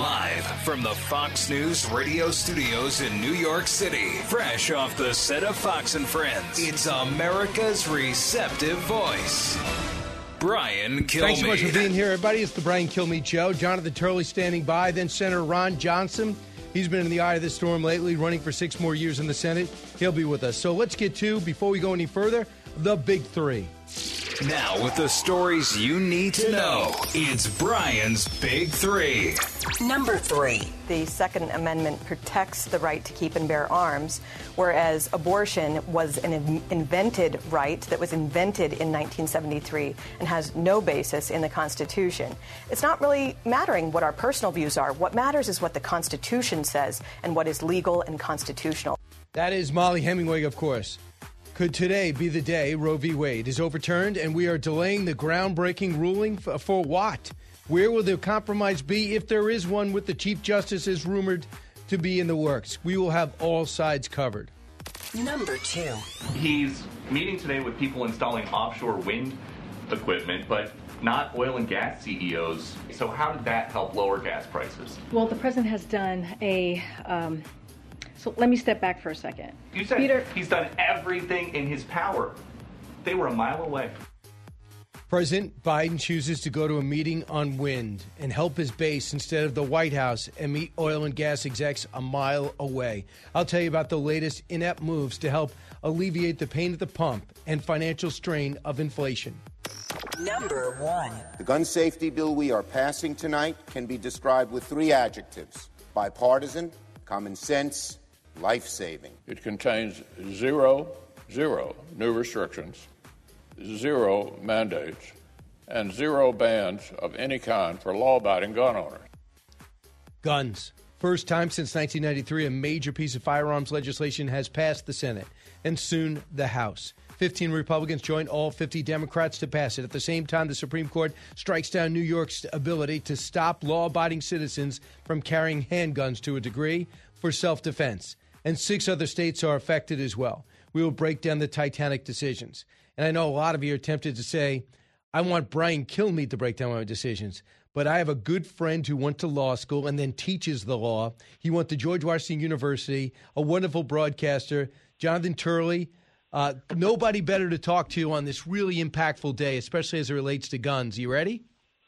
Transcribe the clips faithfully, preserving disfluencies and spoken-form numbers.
Live from the Fox News radio studios in New York City, fresh off the set of Fox and Friends, it's America's receptive voice, Brian Kilmeade. Thanks so much for being here, everybody. It's the Brian Kilmeade Show. Jonathan Turley standing by. Then Senator Ron Johnson. He's been in the eye of the storm lately, running for six more years in the Senate. He'll be with us. So let's get to, before we go any further, the big three. Now, with the stories you need to know, it's Brian's Big Three. Number three. The Second Amendment protects the right to keep and bear arms, whereas abortion was an in- invented right that was invented in nineteen seventy-three and has no basis in the Constitution. It's not really mattering what our personal views are. What matters is what the Constitution says and what is legal and constitutional. That is Molly Hemingway, of course. Could today be the day Roe v. Wade is overturned and we are delaying the groundbreaking ruling for, for what? Where will the compromise be, if there is one, with the Chief Justice is rumored to be in the works? We will have all sides covered. Number two. He's meeting today with people installing offshore wind equipment, but not oil and gas C E Os. So how did that help lower gas prices? Well, the president has done a... Um So let me step back for a second. You said Peter, he's done everything in his power. They were a mile away. President Biden chooses to go to a meeting on wind and help his base instead of the White House and meet oil and gas execs a mile away. I'll tell you about the latest inept moves to help alleviate the pain at the pump and financial strain of inflation. Number one. The gun safety bill we are passing tonight can be described with three adjectives: bipartisan, common sense, life-saving. It contains zero, zero new restrictions, zero mandates, and zero bans of any kind for law-abiding gun owners. Guns. First time since nineteen ninety-three, a major piece of firearms legislation has passed the Senate and soon the House. fifteen Republicans joined all fifty Democrats to pass it. At the same time, the Supreme Court strikes down New York's ability to stop law-abiding citizens from carrying handguns to a degree for self-defense. And six other states are affected as well. We will break down the Titanic decisions. And I know a lot of you are tempted to say, I want Brian Kilmeade to break down my decisions. But I have a good friend who went to law school and then teaches the law. He went to George Washington University, a wonderful broadcaster, Jonathan Turley. Uh, nobody better to talk to on this really impactful day, especially as it relates to guns. You ready?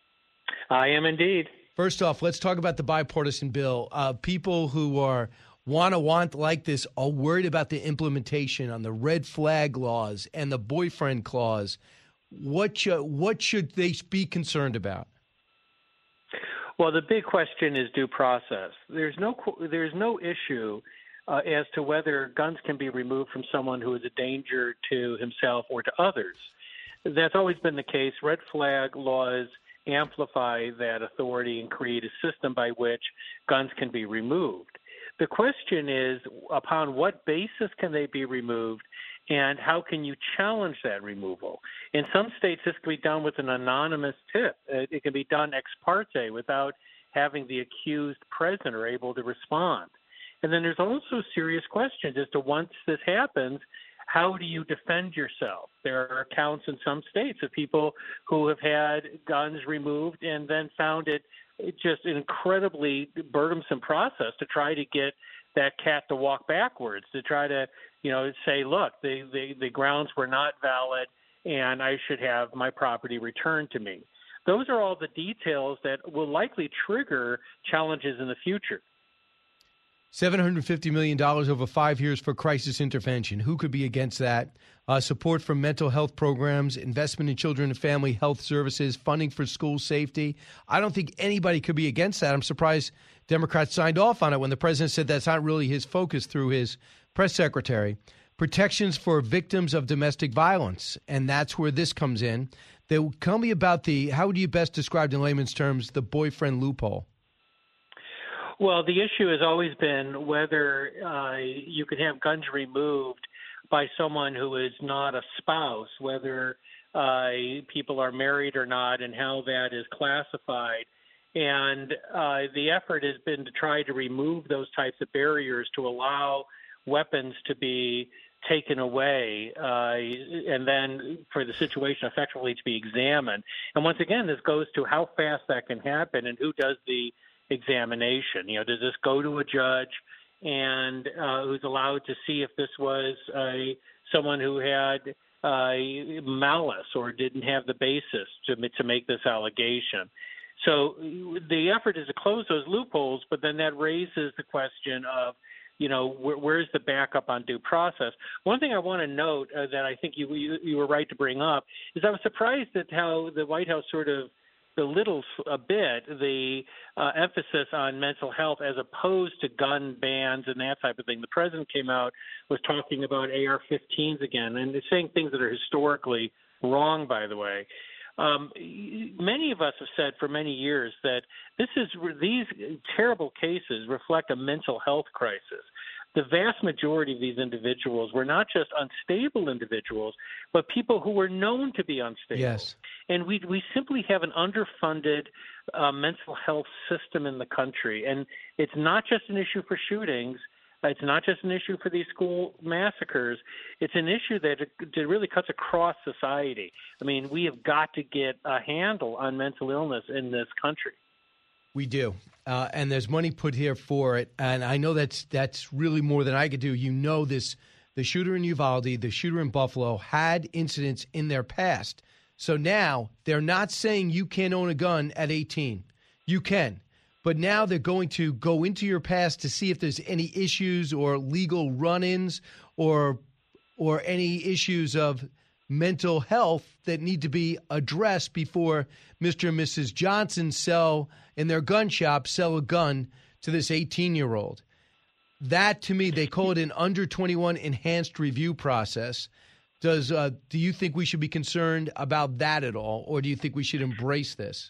I am indeed. First off, let's talk about the bipartisan bill. Uh, people who are want to want like this are worried about the implementation on the red flag laws and the boyfriend clause. What should, what should they be concerned about? Well, the big question is due process. There's no there's no issue uh, as to whether guns can be removed from someone who is a danger to himself or to others. That's always been the case. Red flag laws amplify that authority and create a system by which guns can be removed. The question is, upon what basis can they be removed, and how can you challenge that removal? In some states, this can be done with an anonymous tip. It can be done ex parte without having the accused present or able to respond. And then there's also serious questions as to, once this happens, how do you defend yourself? There are accounts in some states of people who have had guns removed and then found it just an incredibly burdensome process to try to get that cat to walk backwards, to try to, you know, say, look, the, the, the grounds were not valid and I should have my property returned to me. Those are all the details that will likely trigger challenges in the future. seven hundred fifty million dollars over five years for crisis intervention. Who could be against that? Uh, support for mental health programs, investment in children and family health services, funding for school safety. I don't think anybody could be against that. I'm surprised Democrats signed off on it when the president said that's not really his focus through his press secretary. Protections for victims of domestic violence, and that's where this comes in. They tell me about the, how would you best describe in layman's terms, the boyfriend loophole? Well, the issue has always been whether uh, you can have guns removed by someone who is not a spouse, whether uh, people are married or not, and how that is classified. And uh, the effort has been to try to remove those types of barriers to allow weapons to be taken away uh, and then for the situation effectively to be examined. And once again, this goes to how fast that can happen and who does the examination. You know, does this go to a judge and uh, who's allowed to see if this was a someone who had uh, malice or didn't have the basis to to make this allegation? So the effort is to close those loopholes, but then that raises the question of, you know, where, where's the backup on due process? One thing I want to note uh, that I think you, you you were right to bring up is I was surprised at how the White House sort of belittles a bit the uh, emphasis on mental health as opposed to gun bans and that type of thing. The president came out, was talking about A R fifteens again, and saying things that are historically wrong, by the way. Um, many of us have said for many years that this is these terrible cases reflect a mental health crisis. The vast majority of these individuals were not just unstable individuals, but people who were known to be unstable. Yes. And we we simply have an underfunded uh, mental health system in the country. And it's not just an issue for shootings. It's not just an issue for these school massacres. It's an issue that, that really cuts across society. I mean, we have got to get a handle on mental illness in this country. We do, uh, and there's money put here for it, and I know that's that's really more than I could do. You know this, the shooter in Uvalde, the shooter in Buffalo had incidents in their past. So now they're not saying you can't own a gun at eighteen. You can, but now they're going to go into your past to see if there's any issues or legal run-ins or or any issues of mental health that need to be addressed before Mister and Missus Johnson sell in their gun shop, sell a gun to this eighteen-year-old. That, to me, they call it an under twenty-one enhanced review process. Does uh, do you think we should be concerned about that at all, or do you think we should embrace this?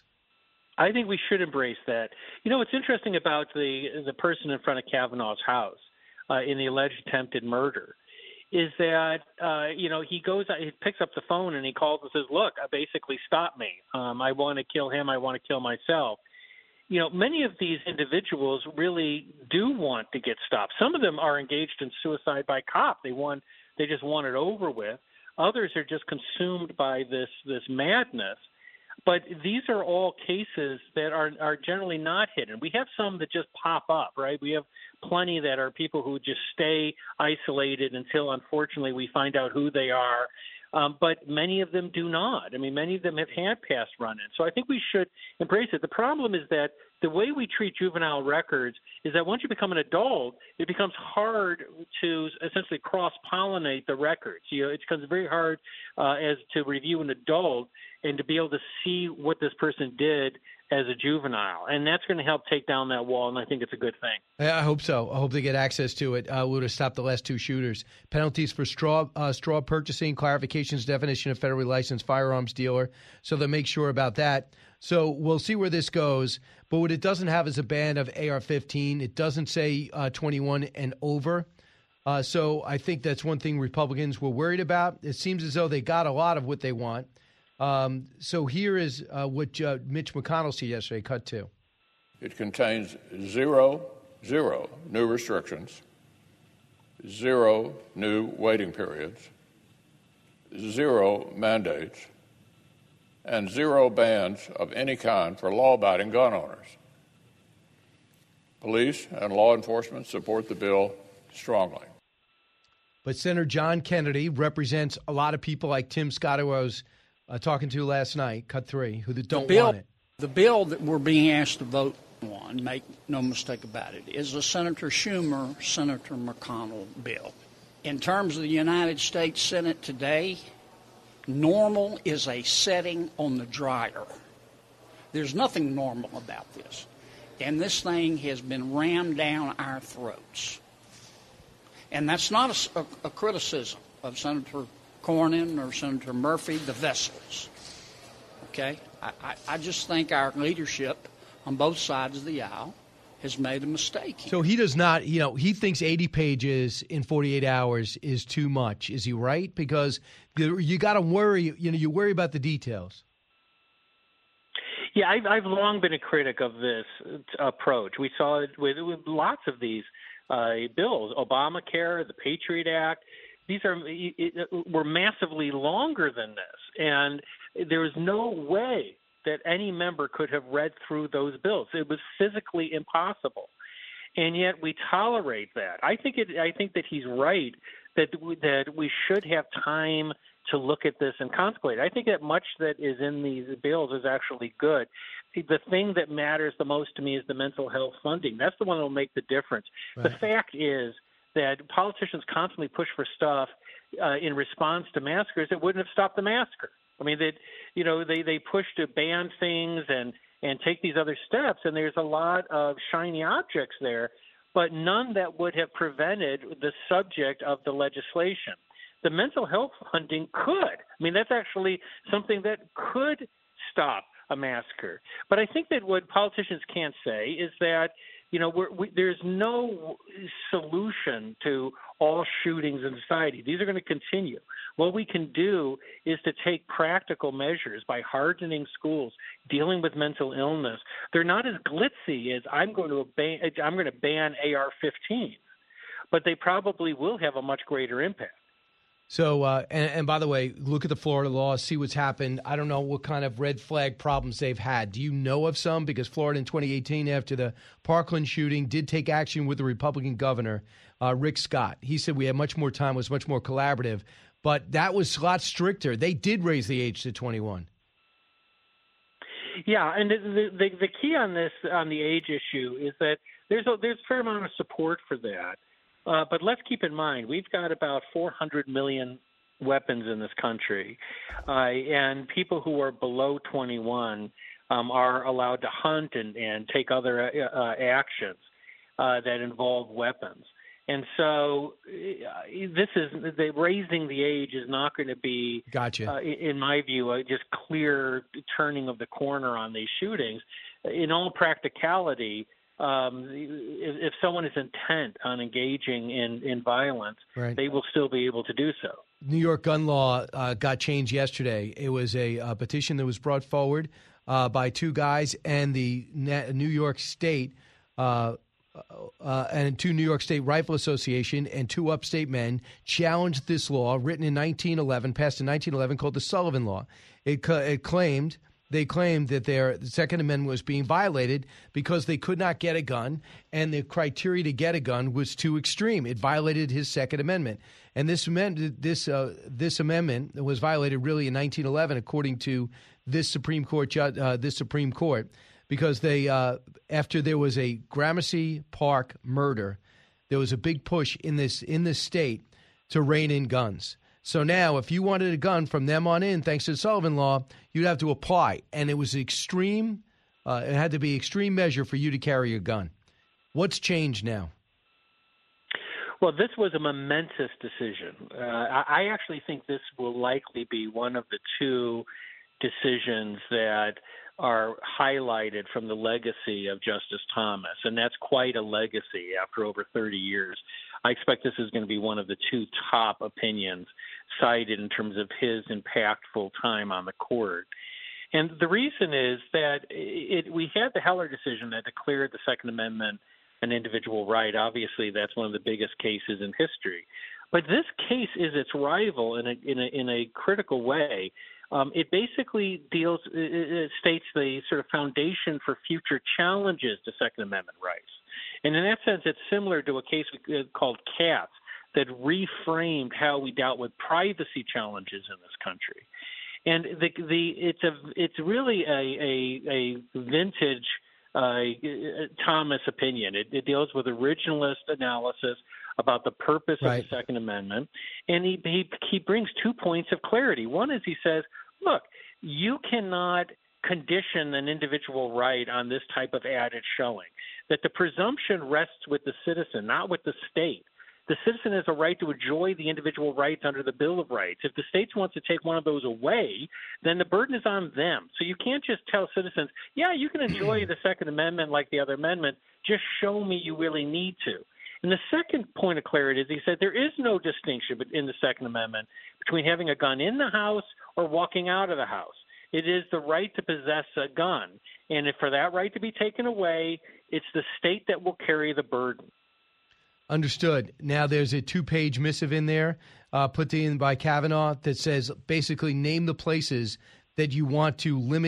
I think we should embrace that. You know, what's interesting about the the person in front of Kavanaugh's house uh, in the alleged attempted murder is that, uh, you know, he goes, he picks up the phone and he calls and says, look, basically stop me. Um, I want to kill him. I want to kill myself. You know, many of these individuals really do want to get stopped. Some of them are engaged in suicide by cop. They want, they just want it over with. Others are just consumed by this, this madness. But these are all cases that are, are generally not hidden. We have some that just pop up, right? We have plenty that are people who just stay isolated until, unfortunately, we find out who they are. Um, but many of them do not. I mean, many of them have had past run-ins. So I think we should embrace it. The problem is that the way we treat juvenile records is that once you become an adult, it becomes hard to essentially cross-pollinate the records. You know, it becomes very hard uh, as to review an adult and to be able to see what this person did as a juvenile. And that's going to help take down that wall, and I think it's a good thing. I hope so. I hope they get access to it. Uh, we would have stopped the last two shooters. Penalties for straw uh, straw purchasing, clarifications, definition of federally licensed firearms dealer. So they'll make sure about that. So we'll see where this goes. But what it doesn't have is a ban of A R fifteen. It doesn't say uh, twenty-one and over. Uh, so I think that's one thing Republicans were worried about. It seems as though they got a lot of what they want. Um, so here is uh, what uh, Mitch McConnell said yesterday, cut two. It contains zero, zero new restrictions, zero new waiting periods, zero mandates, and zero bans of any kind for law-abiding gun owners. Police and law enforcement support the bill strongly. But Senator John Kennedy represents a lot of people like Tim Scott, who I was Uh, talking to last night, cut three, who don't the bill, want it. The bill that we're being asked to vote on, make no mistake about it, is a Senator Schumer, Senator McConnell bill. In terms of the United States Senate today, normal is a setting on the dryer. There's nothing normal about this. And this thing has been rammed down our throats. And that's not a, a, a criticism of Senator Cornyn or Senator Murphy, the vessels. Okay? I, I, I just think our leadership on both sides of the aisle has made a mistake here. So he does not, you know, he thinks eighty pages in forty-eight hours is too much. Is he right? Because you, you got to worry, you know, you worry about the details. Yeah, I've, I've long been a critic of this approach. We saw it with, with lots of these uh, bills, Obamacare, the Patriot Act. These are were massively longer than this, and there is no way that any member could have read through those bills. It was physically impossible. And yet we tolerate that. I think it, I think that he's right that we, that we should have time to look at this and contemplate. I think that much that is in these bills is actually good. The thing that matters the most to me is the mental health funding. That's the one that will make the difference. Right. The fact is that politicians constantly push for stuff uh, in response to massacres that wouldn't have stopped the massacre. I mean, they, you know, they, they push to ban things and, and take these other steps, and there's a lot of shiny objects there, but none that would have prevented the subject of the legislation. The mental health funding could. I mean, that's actually something that could stop a massacre. But I think that what politicians can't say is that, you know, we're, we, there's no solution to all shootings in society. These are going to continue. What we can do is to take practical measures by hardening schools, dealing with mental illness. They're not as glitzy as I'm going to ban, I'm going to ban A R fifteen, but they probably will have a much greater impact. So, uh, and, and by the way, look at the Florida law, see what's happened. I don't know what kind of red flag problems they've had. Do you know of some? Because Florida in twenty eighteen, after the Parkland shooting, did take action with the Republican governor, uh, Rick Scott. He said we had much more time, was much more collaborative, but that was a lot stricter. They did raise the age to twenty-one. Yeah, and the, the, the key on this, on the age issue, is that there's a, there's a fair amount of support for that. Uh, but let's keep in mind, we've got about four hundred million weapons in this country, uh, and people who are below twenty-one um, are allowed to hunt and, and take other uh, actions uh, that involve weapons. And so uh, this is the, raising the age is not going to be, gotcha. uh, in my view, a just clear turning of the corner on these shootings. In all practicality, Um, if, if someone is intent on engaging in, in violence, right. they will still be able to do so. New York gun law uh, got changed yesterday. It was a, a petition that was brought forward uh, by two guys and the New York State uh, uh, and two New York State Rifle Association and two upstate men challenged this law written in nineteen eleven, passed in nineteen eleven, called the Sullivan Law. It, it claimed... They claimed that their Second Amendment was being violated because they could not get a gun, and the criteria to get a gun was too extreme. It violated his Second Amendment, and this amendment, this uh, this amendment was violated really in nineteen eleven, according to this Supreme Court judge, uh, this Supreme Court, because they uh, after there was a Gramercy Park murder, there was a big push in this in this state to rein in guns. So now, if you wanted a gun from them on in, thanks to the Sullivan Law, you'd have to apply. And it was extreme. Uh, it had to be extreme measure for you to carry a gun. What's changed now? Well, this was a momentous decision. Uh, I, I actually think this will likely be one of the two decisions that are highlighted from the legacy of Justice Thomas, and that's quite a legacy after over thirty years. I expect this is going to be one of the two top opinions cited in terms of his impactful time on the court. And the reason is that it, we had the Heller decision that declared the Second Amendment an individual right. Obviously, that's one of the biggest cases in history. But this case is its rival in a, in a, in a critical way. Um, it basically deals, it states the sort of foundation for future challenges to Second Amendment rights. And in that sense, it's similar to a case called Katz that reframed how we dealt with privacy challenges in this country. And the the it's a it's really a a, a vintage uh, Thomas opinion. It, it deals with originalist analysis about the purpose right. of the Second Amendment, and he, he he brings two points of clarity. One is he says, look, you cannot condition an individual right on this type of added showing, that the presumption rests with the citizen, not with the state. The citizen has a right to enjoy the individual rights under the Bill of Rights. If the state wants to take one of those away, then the burden is on them. So you can't just tell citizens, yeah, you can enjoy the Second Amendment like the other amendment. Just show me you really need to. And the second point of clarity is he said there is no distinction in the Second Amendment between having a gun in the house or walking out of the house. It is the right to possess a gun. And if for that right to be taken away, it's the state that will carry the burden. Understood. Now, there's a two-page missive in there uh, put in by Kavanaugh that says basically name the places that you want to limit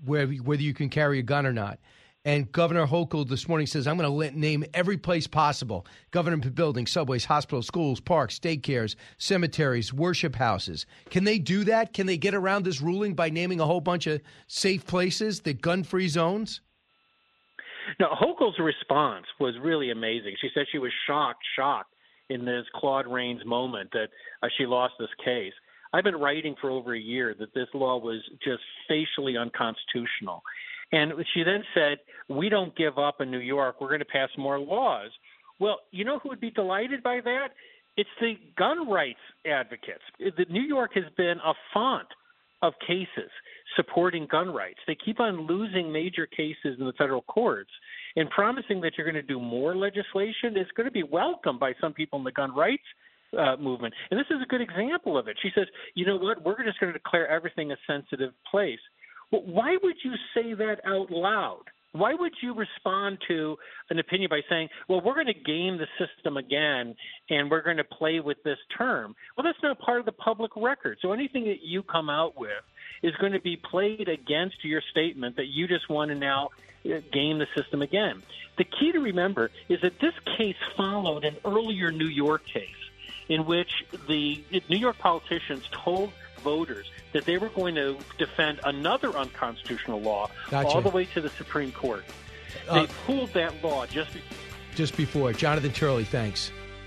where, whether you can carry a gun or not. And Governor Hochul this morning says, I'm going to name every place possible: government buildings, subways, hospitals, schools, parks, daycares, cemeteries, worship houses. Can they do that? Can they get around this ruling by naming a whole bunch of safe places, the gun-free zones? No, Hochul's response was really amazing. She said she was shocked, shocked in this Claude Rains moment that uh, she lost this case. I've been writing for over a year that this law was just facially unconstitutional. And she then said, we don't give up in New York. We're going to pass more laws. Well, you know who would be delighted by that? It's the gun rights advocates. The New York has been a font of cases supporting gun rights. They keep on losing major cases in the federal courts, and promising that you're going to do more legislation is going to be welcomed by some people in the gun rights uh, movement. And this is a good example of it. She says, you know what, we're just going to declare everything a sensitive place. Well, why would you say that out loud? Why would you respond to an opinion by saying, well, we're going to game the system again and we're going to play with this term? Well, that's not part of the public record. So anything that you come out with is going to be played against your statement that you just want to now game the system again. The key to remember is that this case followed an earlier New York case in which the New York politicians told voters that they were going to defend another unconstitutional law gotcha. all the way to the Supreme Court. They uh, pulled that law just be- just before. Jonathan Turley, thanks.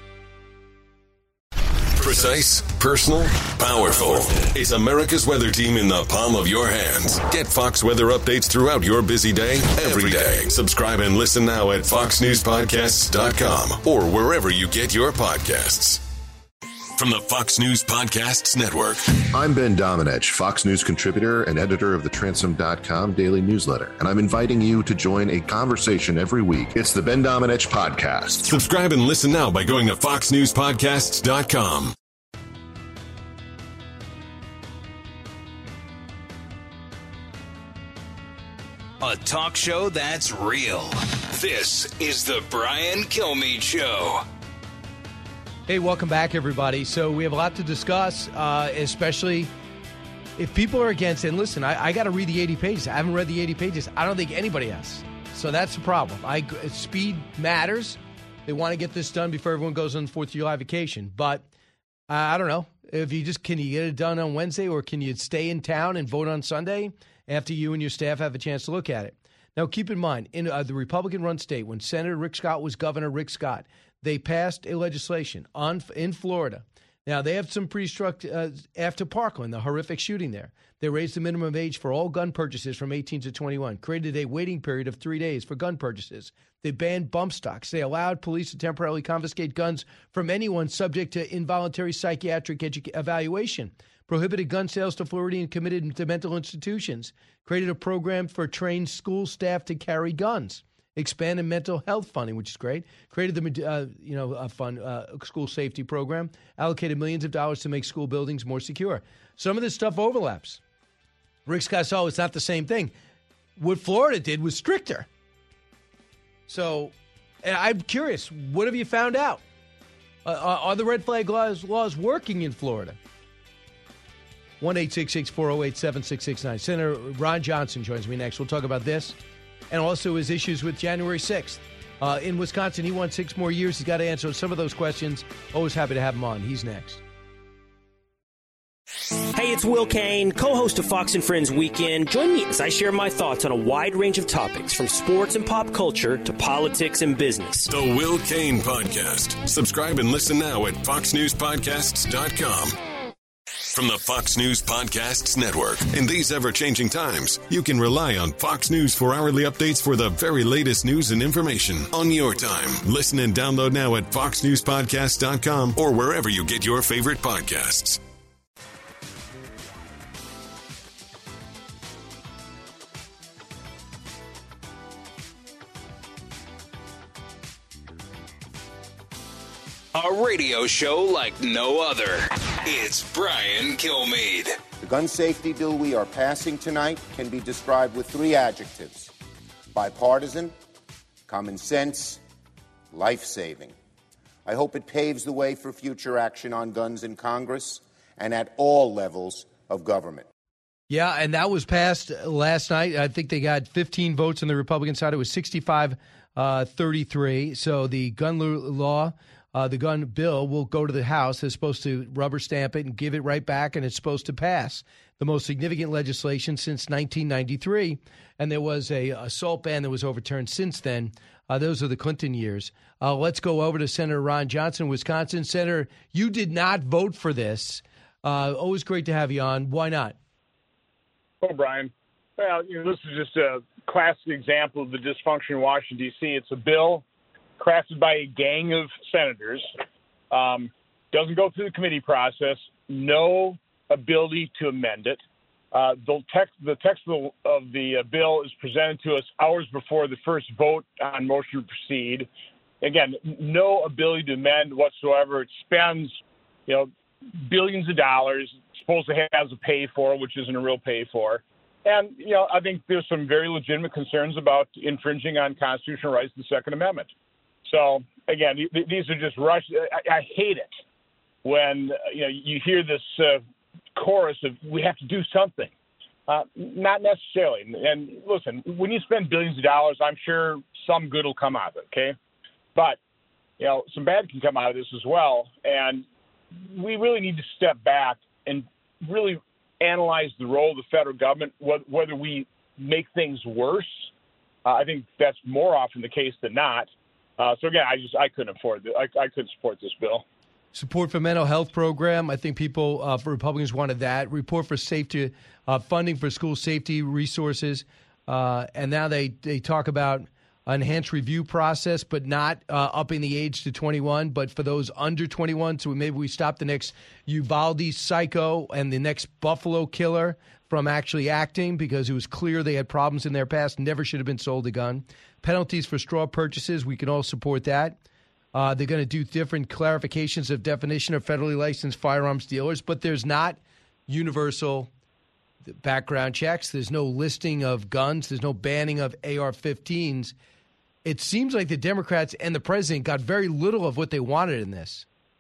Precise, personal, powerful. It's America's weather team in the palm of your hands. Get Fox weather updates throughout your busy day, every day. Subscribe and listen now at fox news podcasts dot com or wherever you get your podcasts. From the Fox News Podcasts Network. I'm Ben Domenech, Fox News contributor and editor of the Transom dot com daily newsletter, and I'm inviting you to join a conversation every week. It's the Ben Domenech Podcast. Subscribe and listen now by going to fox news podcasts dot com. A talk show that's real. This is the Brian Kilmeade Show. Hey, welcome back, everybody. So we have a lot to discuss, uh, especially if people are against it. And listen, I, I got to read the eighty pages. I haven't read the eighty pages. I don't think anybody has. So that's the problem. I, speed matters. They want to get this done before everyone goes on the fourth of July vacation. But uh, I don't know. If you just can you get it done on Wednesday, or can you stay in town and vote on Sunday after you and your staff have a chance to look at it? Now, keep in mind, in uh, the Republican-run state, when Senator Rick Scott was governor, Rick Scott, they passed a legislation on in Florida. Now, they have some pretty struck uh, after Parkland, the horrific shooting there. They raised the minimum age for all gun purchases from eighteen to twenty-one, created a waiting period of three days for gun purchases. They banned bump stocks. They allowed police to temporarily confiscate guns from anyone subject to involuntary psychiatric edu- evaluation, prohibited gun sales to Floridians committed to mental institutions, created a program for trained school staff to carry guns, expanded mental health funding, which is great, created the uh, you know a fun uh, school safety program, allocated millions of dollars to make school buildings more secure. Some of this stuff overlaps. Rick Scott said, oh, it's not the same thing. What Florida did was stricter. So I'm curious, what have you found out? Uh, are the red flag laws, laws working in Florida? one eight six six, four oh eight, seven six six nine. Senator Ron Johnson joins me next. We'll talk about this and also his issues with January sixth. Uh, in Wisconsin, he won six more years. He's got to answer some of those questions. Always happy to have him on. He's next. Hey, it's Will Kane, co-host of Fox and Friends Weekend. Join me as I share my thoughts on a wide range of topics, from sports and pop culture to politics and business. The Will Kane Podcast. Subscribe and listen now at fox news podcasts dot com. From the Fox News Podcasts Network. In these ever-changing times, you can rely on Fox News for hourly updates for the very latest news and information on your time. Listen and download now at fox news podcasts dot com or wherever you get your favorite podcasts. A radio show like no other. It's Brian Kilmeade. The gun safety bill we are passing tonight can be described with three adjectives: bipartisan, common sense, life-saving. I hope it paves the way for future action on guns in Congress and at all levels of government. Yeah, and that was passed last night. I think they got fifteen votes on the Republican side. It was sixty-five thirty-three. So the gun law, uh, the gun bill will go to the House. They're supposed to rubber stamp it and give it right back, and it's supposed to pass. The most significant legislation since nineteen ninety-three. And there was a assault ban that was overturned since then. Uh, those are the Clinton years. Uh, let's go over to Senator Ron Johnson, Wisconsin. Senator, you did not vote for this. Uh, always great to have you on. Why not? Oh, Brian. Well, you know, this is just a classic example of the dysfunction in Washington, D C. It's a bill crafted by a gang of senators, um, doesn't go through the committee process, no ability to amend it. Uh, the text, the text of the, of the uh, bill is presented to us hours before the first vote on motion to proceed. Again, no ability to amend whatsoever. It spends, you know, billions of dollars. It's supposed to have a pay for, which isn't a real pay for. And, you know, I think there's some very legitimate concerns about infringing on constitutional rights, the Second Amendment. So, again, th- these are just rushed. I, I hate it when, you know, you hear this uh, chorus of we have to do something. Uh, not necessarily. And listen, when you spend billions of dollars, I'm sure some good will come out of it, okay? But, you know, some bad can come out of this as well. And we really need to step back and really analyze the role of the federal government, whether we make things worse. Uh, I think that's more often the case than not. Uh, so again, I just I couldn't afford this. I, I couldn't support this bill. Support for mental health program. I think people, uh, for Republicans, wanted that. Report for safety, uh, funding for school safety resources, uh, and now they they talk about enhanced review process, but not uh, upping the age to twenty-one, but for those under twenty-one. So maybe we stop the next Uvalde psycho and the next Buffalo killer from actually acting, because it was clear they had problems in their past, never should have been sold a gun. Penalties for straw purchases, we can all support that. Uh, they're going to do different clarifications of definition of federally licensed firearms dealers, but there's not universal background checks. There's no listing of guns. There's no banning of A R fifteens. It seems like the Democrats and the president got very little of what they wanted in this.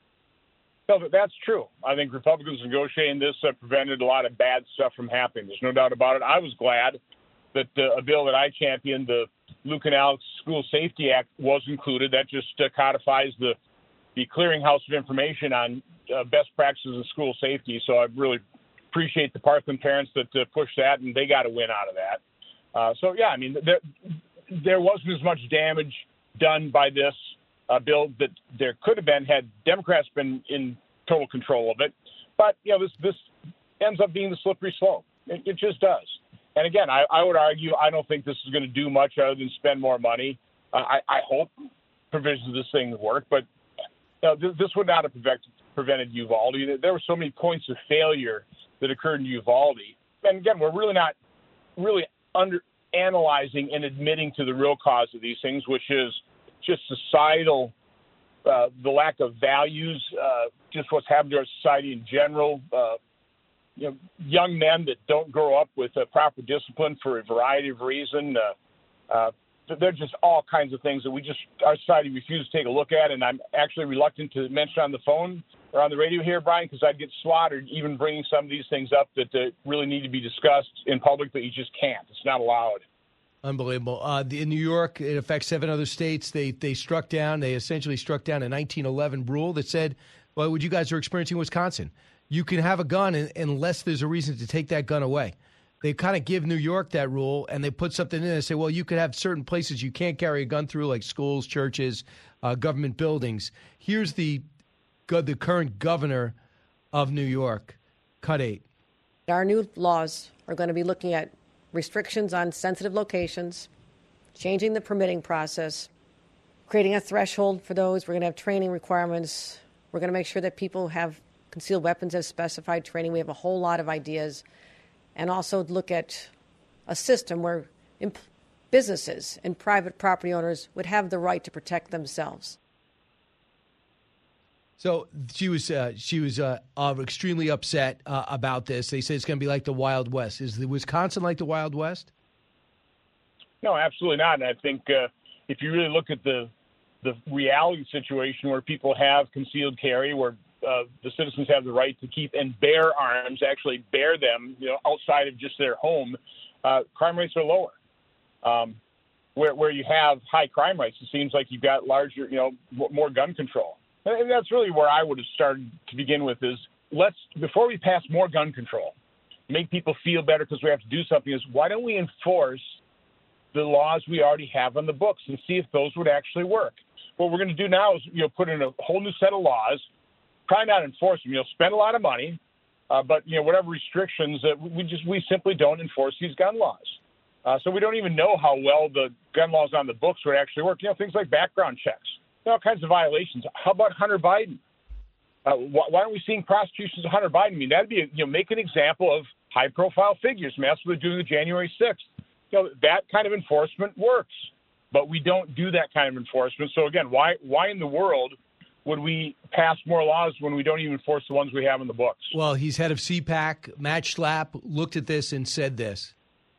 No, that's true. I think Republicans negotiating this uh, prevented a lot of bad stuff from happening. There's no doubt about it. I was glad that uh, a bill that I championed, the Luke and Alex School Safety Act, was included. That just uh, codifies the the clearinghouse of information on uh, best practices in school safety. So I really appreciate the Parkland parents that uh, pushed that, and they got a win out of that. Uh, so, yeah, I mean, there, there wasn't as much damage done by this uh, bill that there could have been had Democrats been in total control of it. But, you know, this, this ends up being the slippery slope. It, it just does. And again, I, I would argue I don't think this is going to do much other than spend more money. Uh, I, I hope provisions of this thing work, but you know, th- this would not have prevented, prevented Uvalde. There were so many points of failure that occurred in Uvalde. And again, we're really not really under analyzing and admitting to the real cause of these things, which is just societal, uh, the lack of values, uh, just what's happened to our society in general. Uh, You know, young men that don't grow up with uh, proper discipline for a variety of reasons. Uh, uh, they're just all kinds of things that we just, our society refuses to take a look at. And I'm actually reluctant to mention on the phone or on the radio here, Brian, because I'd get slaughtered even bringing some of these things up that uh, really need to be discussed in public, but you just can't. It's not allowed. Unbelievable. Uh, the, in New York, it affects seven other states. They they struck down, they essentially struck down a nineteen eleven rule that said, well, what you guys are experiencing in Wisconsin, you can have a gun unless there's a reason to take that gun away. They kind of give New York that rule, and they put something in and say, well, you could have certain places you can't carry a gun through, like schools, churches, uh, government buildings. Here's the the current governor of New York. Cut eight. Our new laws are going to be looking at restrictions on sensitive locations, changing the permitting process, creating a threshold for those. We're going to have training requirements. We're going to make sure that people have concealed weapons as specified training. We have a whole lot of ideas. And also look at a system where imp- businesses and private property owners would have the right to protect themselves. So she was uh, she was uh, uh, extremely upset uh, about this. They say it's going to be like the Wild West. Is the Wisconsin like the Wild West? No, absolutely not. And I think uh, if you really look at the the reality situation where people have concealed carry, where uh, the citizens have the right to keep and bear arms, actually bear them, you know, outside of just their home, uh, crime rates are lower. Um, where where you have high crime rates, it seems like you've got larger, you know, more gun control. And that's really where I would have started to begin with is let's, before we pass more gun control, make people feel better because we have to do something, is why don't we enforce the laws we already have on the books and see if those would actually work? What we're going to do now is, you know, put in a whole new set of laws, try not enforce them. You know, spend a lot of money, uh, but, you know, whatever restrictions, uh, we just, we simply don't enforce these gun laws. Uh, so we don't even know how well the gun laws on the books would actually work. You know, things like background checks, you know, all kinds of violations. How about Hunter Biden? Uh, wh- why aren't we seeing prosecutions of Hunter Biden? I mean, that'd be, a, you know, make an example of high-profile figures. I mean, that's what they're doing with January sixth. You know, that kind of enforcement works, but we don't do that kind of enforcement. So again, why why in the world would we pass more laws when we don't even enforce the ones we have in the books? Well, he's head of C PAC. Matt Schlapp looked at this and said this.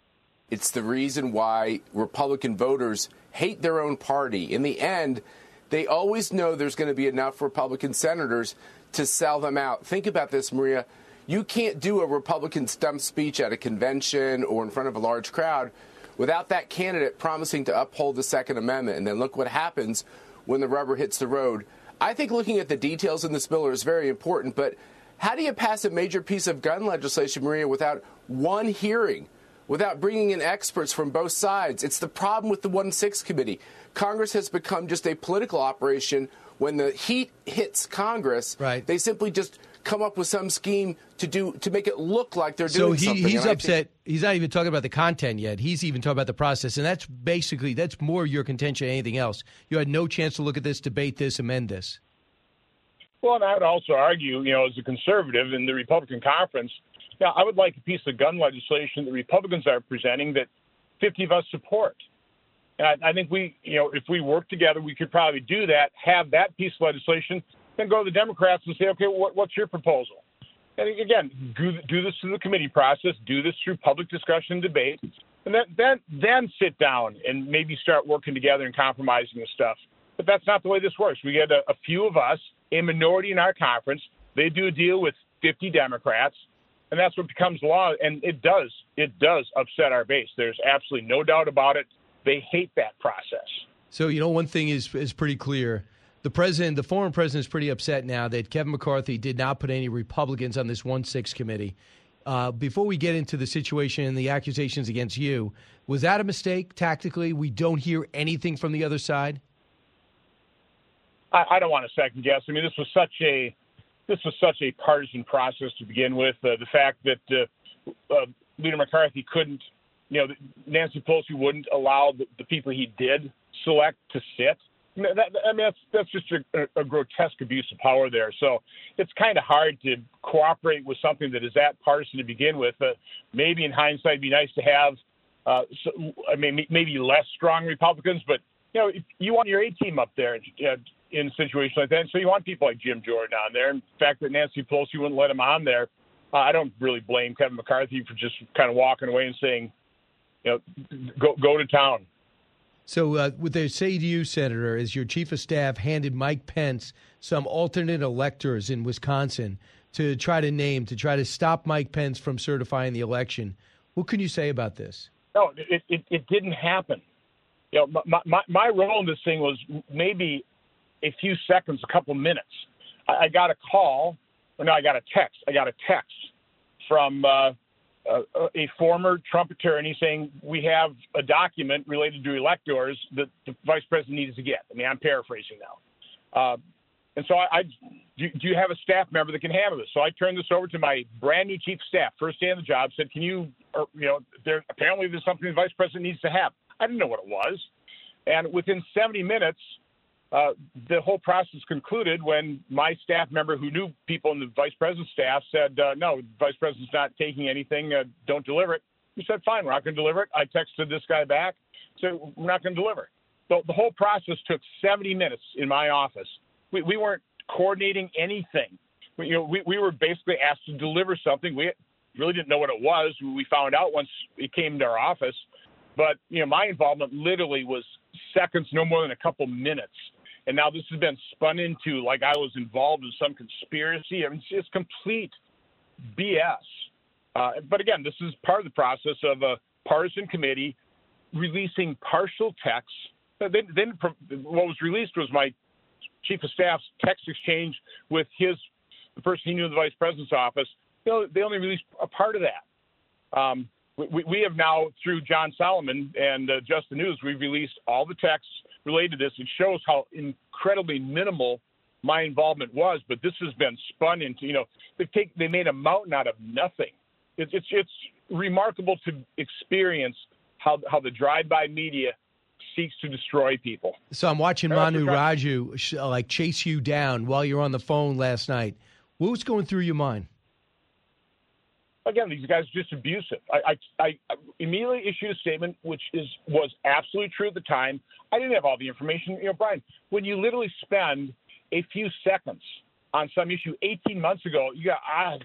It's the reason why Republican voters hate their own party. In the end, they always know there's going to be enough Republican senators to sell them out. Think about this, Maria. You can't do a Republican stump speech at a convention or in front of a large crowd without that candidate promising to uphold the Second Amendment. And then look what happens when the rubber hits the road. I think looking at the details in this bill is very important, but how do you pass a major piece of gun legislation, Maria, without one hearing, without bringing in experts from both sides? It's the problem with the one six committee. Congress has become just a political operation. When the heat hits Congress, right, they simply just come up with some scheme to do to make it look like they're doing so he, something. he's And upset. think, he's not even talking about the content yet. He's even talking about the process, and that's basically that's more your contention than anything else. You had no chance to look at this, debate this, amend this. Well, and I would also argue, you know, as a conservative in the Republican conference, now I would like a piece of gun legislation that Republicans are presenting that fifty of us support. And I, I think we, you know, if we work together, we could probably do that, have that piece of legislation, then go to the Democrats and say, okay, what, what's your proposal? And again, do, do this through the committee process, do this through public discussion and debate, and then, then, then sit down and maybe start working together and compromising the stuff. But that's not the way this works. We get a, a few of us, a minority in our conference. They do a deal with fifty Democrats, and that's what becomes law. And it does, it does upset our base. There's absolutely no doubt about it. They hate that process. So, you know, one thing is is pretty clear. The president, the former president, is pretty upset now that Kevin McCarthy did not put any Republicans on this one six committee. Uh, before we get into the situation and the accusations against you, was that a mistake tactically? We don't hear anything from the other side? I, I don't want to second guess. I mean, this was such a this was such a partisan process to begin with. Uh, the fact that uh, uh, Leader McCarthy couldn't, you know, Nancy Pelosi wouldn't allow the, the people he did select to sit. I mean, that, I mean that's that's just a, a grotesque abuse of power there. So it's kind of hard to cooperate with something that is that partisan to begin with. Uh, maybe in hindsight, it'd be nice to have, uh, so, I mean, maybe less strong Republicans, but you know, if you want your A team up there uh, in a situation like that, and so you want people like Jim Jordan on there. And the fact that Nancy Pelosi wouldn't let him on there, uh, I don't really blame Kevin McCarthy for just kind of walking away and saying, you know, go go to town. So uh, what they say to you, Senator, is your chief of staff handed Mike Pence some alternate electors in Wisconsin to try to name, to try to stop Mike Pence from certifying the election. What can you say about this? No, it, it, it didn't happen. You know, my, my, my role in this thing was maybe a few seconds, a couple minutes. I, I got a call, or no, I got a text. I got a text from uh, Uh, a former Trump attorney saying we have a document related to electors that the vice president needs to get. I mean, I'm paraphrasing now. Uh, and so I, I do, do you have a staff member that can handle this? So I turned this over to my brand new chief of staff, first day on the job, said, can you, or, you know, there apparently there's something the vice president needs to have. I didn't know what it was. And within seventy minutes, Uh, the whole process concluded when my staff member who knew people in the vice president's staff said, uh, no, the vice president's not taking anything, uh, don't deliver it. We said, fine, we're not going to deliver it. I texted this guy back, said, we're not going to deliver it. So the whole process took seventy minutes in my office. We, we weren't coordinating anything. We, you know, we, we were basically asked to deliver something. We really didn't know what it was. We found out once it came to our office. But, you know, my involvement literally was seconds, no more than a couple minutes. And now this has been spun into like I was involved in some conspiracy. I mean, it's just complete B S. Uh, but again, this is part of the process of a partisan committee releasing partial texts. Then, then what was released was my chief of staff's text exchange with his the person he knew in the vice president's office. They only, they only released a part of that. Um, we, we have now, through John Solomon and uh, Just the News, we've released all the texts related to this. It shows how incredibly minimal my involvement was, but this has been spun into, you know, they take they made a mountain out of nothing. It's it's, it's remarkable to experience how how the drive-by media seeks to destroy people. So I'm watching Manu Raju like chase you down while you're on the phone last night. What was going through your mind? Again, these guys are just abusive. I, I, I immediately issued a statement, which is was absolutely true at the time. I didn't have all the information. You know, Brian, when you literally spend a few seconds on some issue eighteen months ago, you got, I,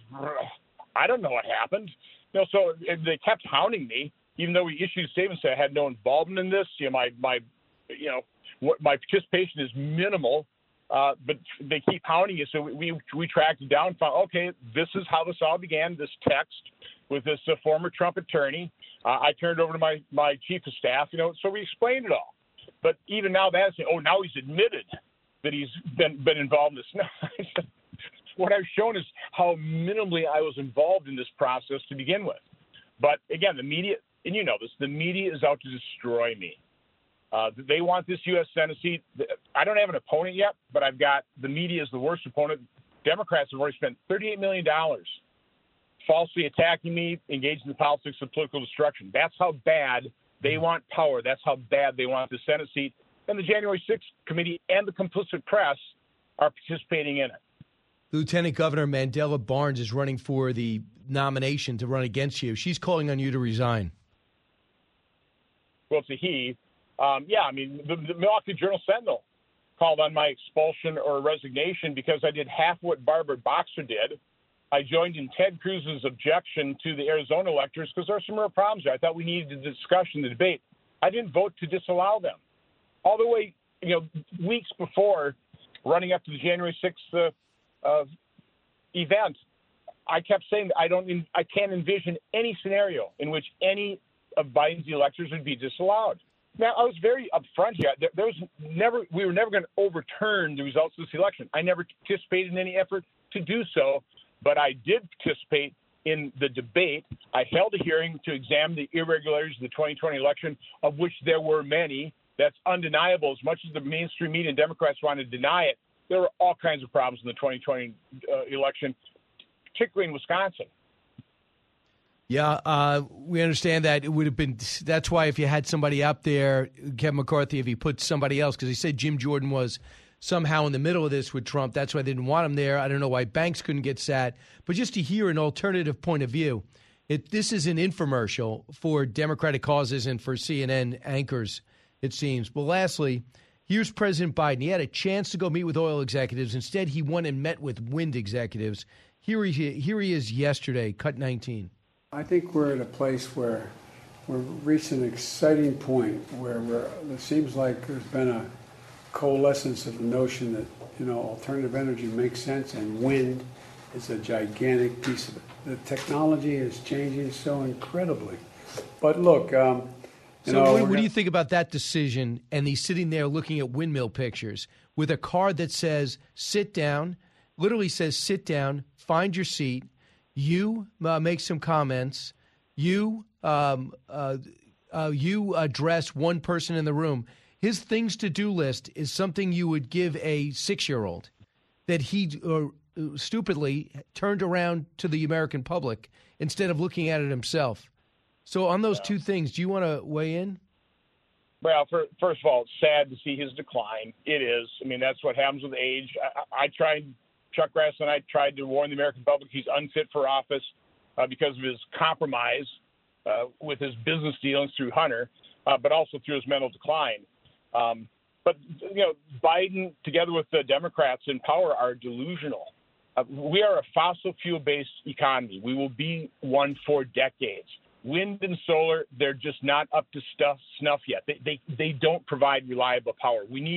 I don't know what happened. You know, so they kept hounding me, even though we issued statements that I had no involvement in this. You know, my, my, you know, what, my participation is minimal. Uh, but they keep hounding you, so we, we we tracked it down and found, okay, this is how this all began, this text with this uh, former Trump attorney. Uh, I turned it over to my, my chief of staff, you know, so we explained it all. But even now that's, oh, now he's admitted that he's been, been involved in this. No, what I've shown is how minimally I was involved in this process to begin with. But again, the media, and you know this, the media is out to destroy me. Uh, they want this U S Senate seat. I don't have an opponent yet, but I've got the media is the worst opponent. Democrats have already spent thirty-eight million dollars falsely attacking me, engaged in the politics of political destruction. That's how bad they want power. That's how bad they want the Senate seat. And the January sixth committee and the complicit press are participating in it. Lieutenant Governor Mandela Barnes is running for the nomination to run against you. She's calling on you to resign. Well, it's a he. Um, yeah, I mean, the, the Milwaukee Journal-Sentinel called on my expulsion or resignation because I did half what Barbara Boxer did. I joined in Ted Cruz's objection to the Arizona electors because there are some real problems there. I thought we needed the discussion, the debate. I didn't vote to disallow them. All the way, you know, weeks before running up to the January sixth uh, uh, event, I kept saying that I don't, I can't envision any scenario in which any of Biden's electors would be disallowed. Now, I was very upfront here. There, there was never, we were never going to overturn the results of this election. I never participated in any effort to do so, but I did participate in the debate. I held a hearing to examine the irregularities of the twenty twenty election, of which there were many. That's undeniable. As much as the mainstream media and Democrats want to deny it, there were all kinds of problems in the twenty twenty uh, election, particularly in Wisconsin. Yeah, uh, we understand that it would have been. That's why if you had somebody up there, Kevin McCarthy, if he put somebody else, because he said Jim Jordan was somehow in the middle of this with Trump. That's why they didn't want him there. I don't know why Banks couldn't get sat. But just to hear an alternative point of view, it, this is an infomercial for Democratic causes and for C N N anchors, it seems. But lastly, here's President Biden. He had a chance to go meet with oil executives. Instead, he went and met with wind executives. Here he, here he is yesterday, cut nineteen. I think we're at a place where we've reached an exciting point where we're, it seems like there's been a coalescence of the notion that, you know, alternative energy makes sense and wind is a gigantic piece of it. The technology is changing so incredibly. But look, um, you so know, what, what do you think about that decision and he's sitting there looking at windmill pictures with a card that says, sit down, literally says, sit down, find your seat. You uh, make some comments. You um, uh, uh, you address one person in the room. His things to do list is something you would give a six-year-old that he uh, stupidly turned around to the American public instead of looking at it himself. So on those yeah. two things, do you want to weigh in? Well, for, first of all, it's sad to see his decline. It is. I mean, that's what happens with age. I, I tried. Chuck Grassley and I tried to warn the American public he's unfit for office uh, because of his compromise uh, with his business dealings through Hunter, uh, but also through his mental decline. Um, but, you know, Biden, together with the Democrats in power, are delusional. Uh, we are a fossil fuel-based economy. We will be one for decades. Wind and solar, they're just not up to stuff, snuff yet. They, they, they don't provide reliable power. We need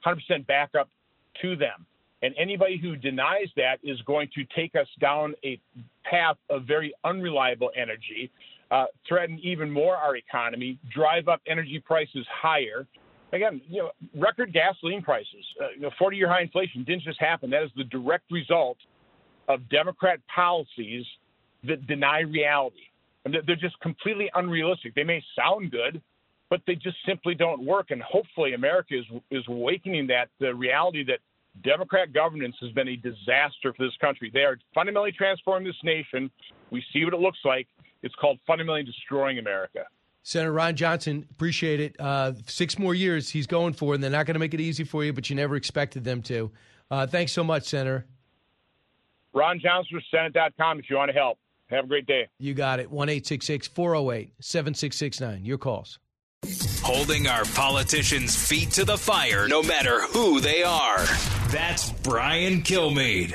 hundred percent backup to them. And anybody who denies that is going to take us down a path of very unreliable energy, uh, threaten even more our economy, drive up energy prices higher. Again, you know, record gasoline prices, uh, you know, forty-year high inflation didn't just happen. That is the direct result of Democrat policies that deny reality. And they're just completely unrealistic. They may sound good, but they just simply don't work. And hopefully America is is awakening that the reality that Democrat governance has been a disaster for this country. They are fundamentally transforming this nation. We see what it looks like. It's called fundamentally destroying America. Senator Ron Johnson, appreciate it. Uh, six more years he's going for, and they're not going to make it easy for you, but you never expected them to. Uh, thanks so much, Senator. Ron Johnson, Senate dot com if you want to help. Have a great day. You got it. one eight six six, four oh eight, seven six six nine. Your calls. Holding our politicians' feet to the fire, no matter who they are. That's Brian Kilmeade.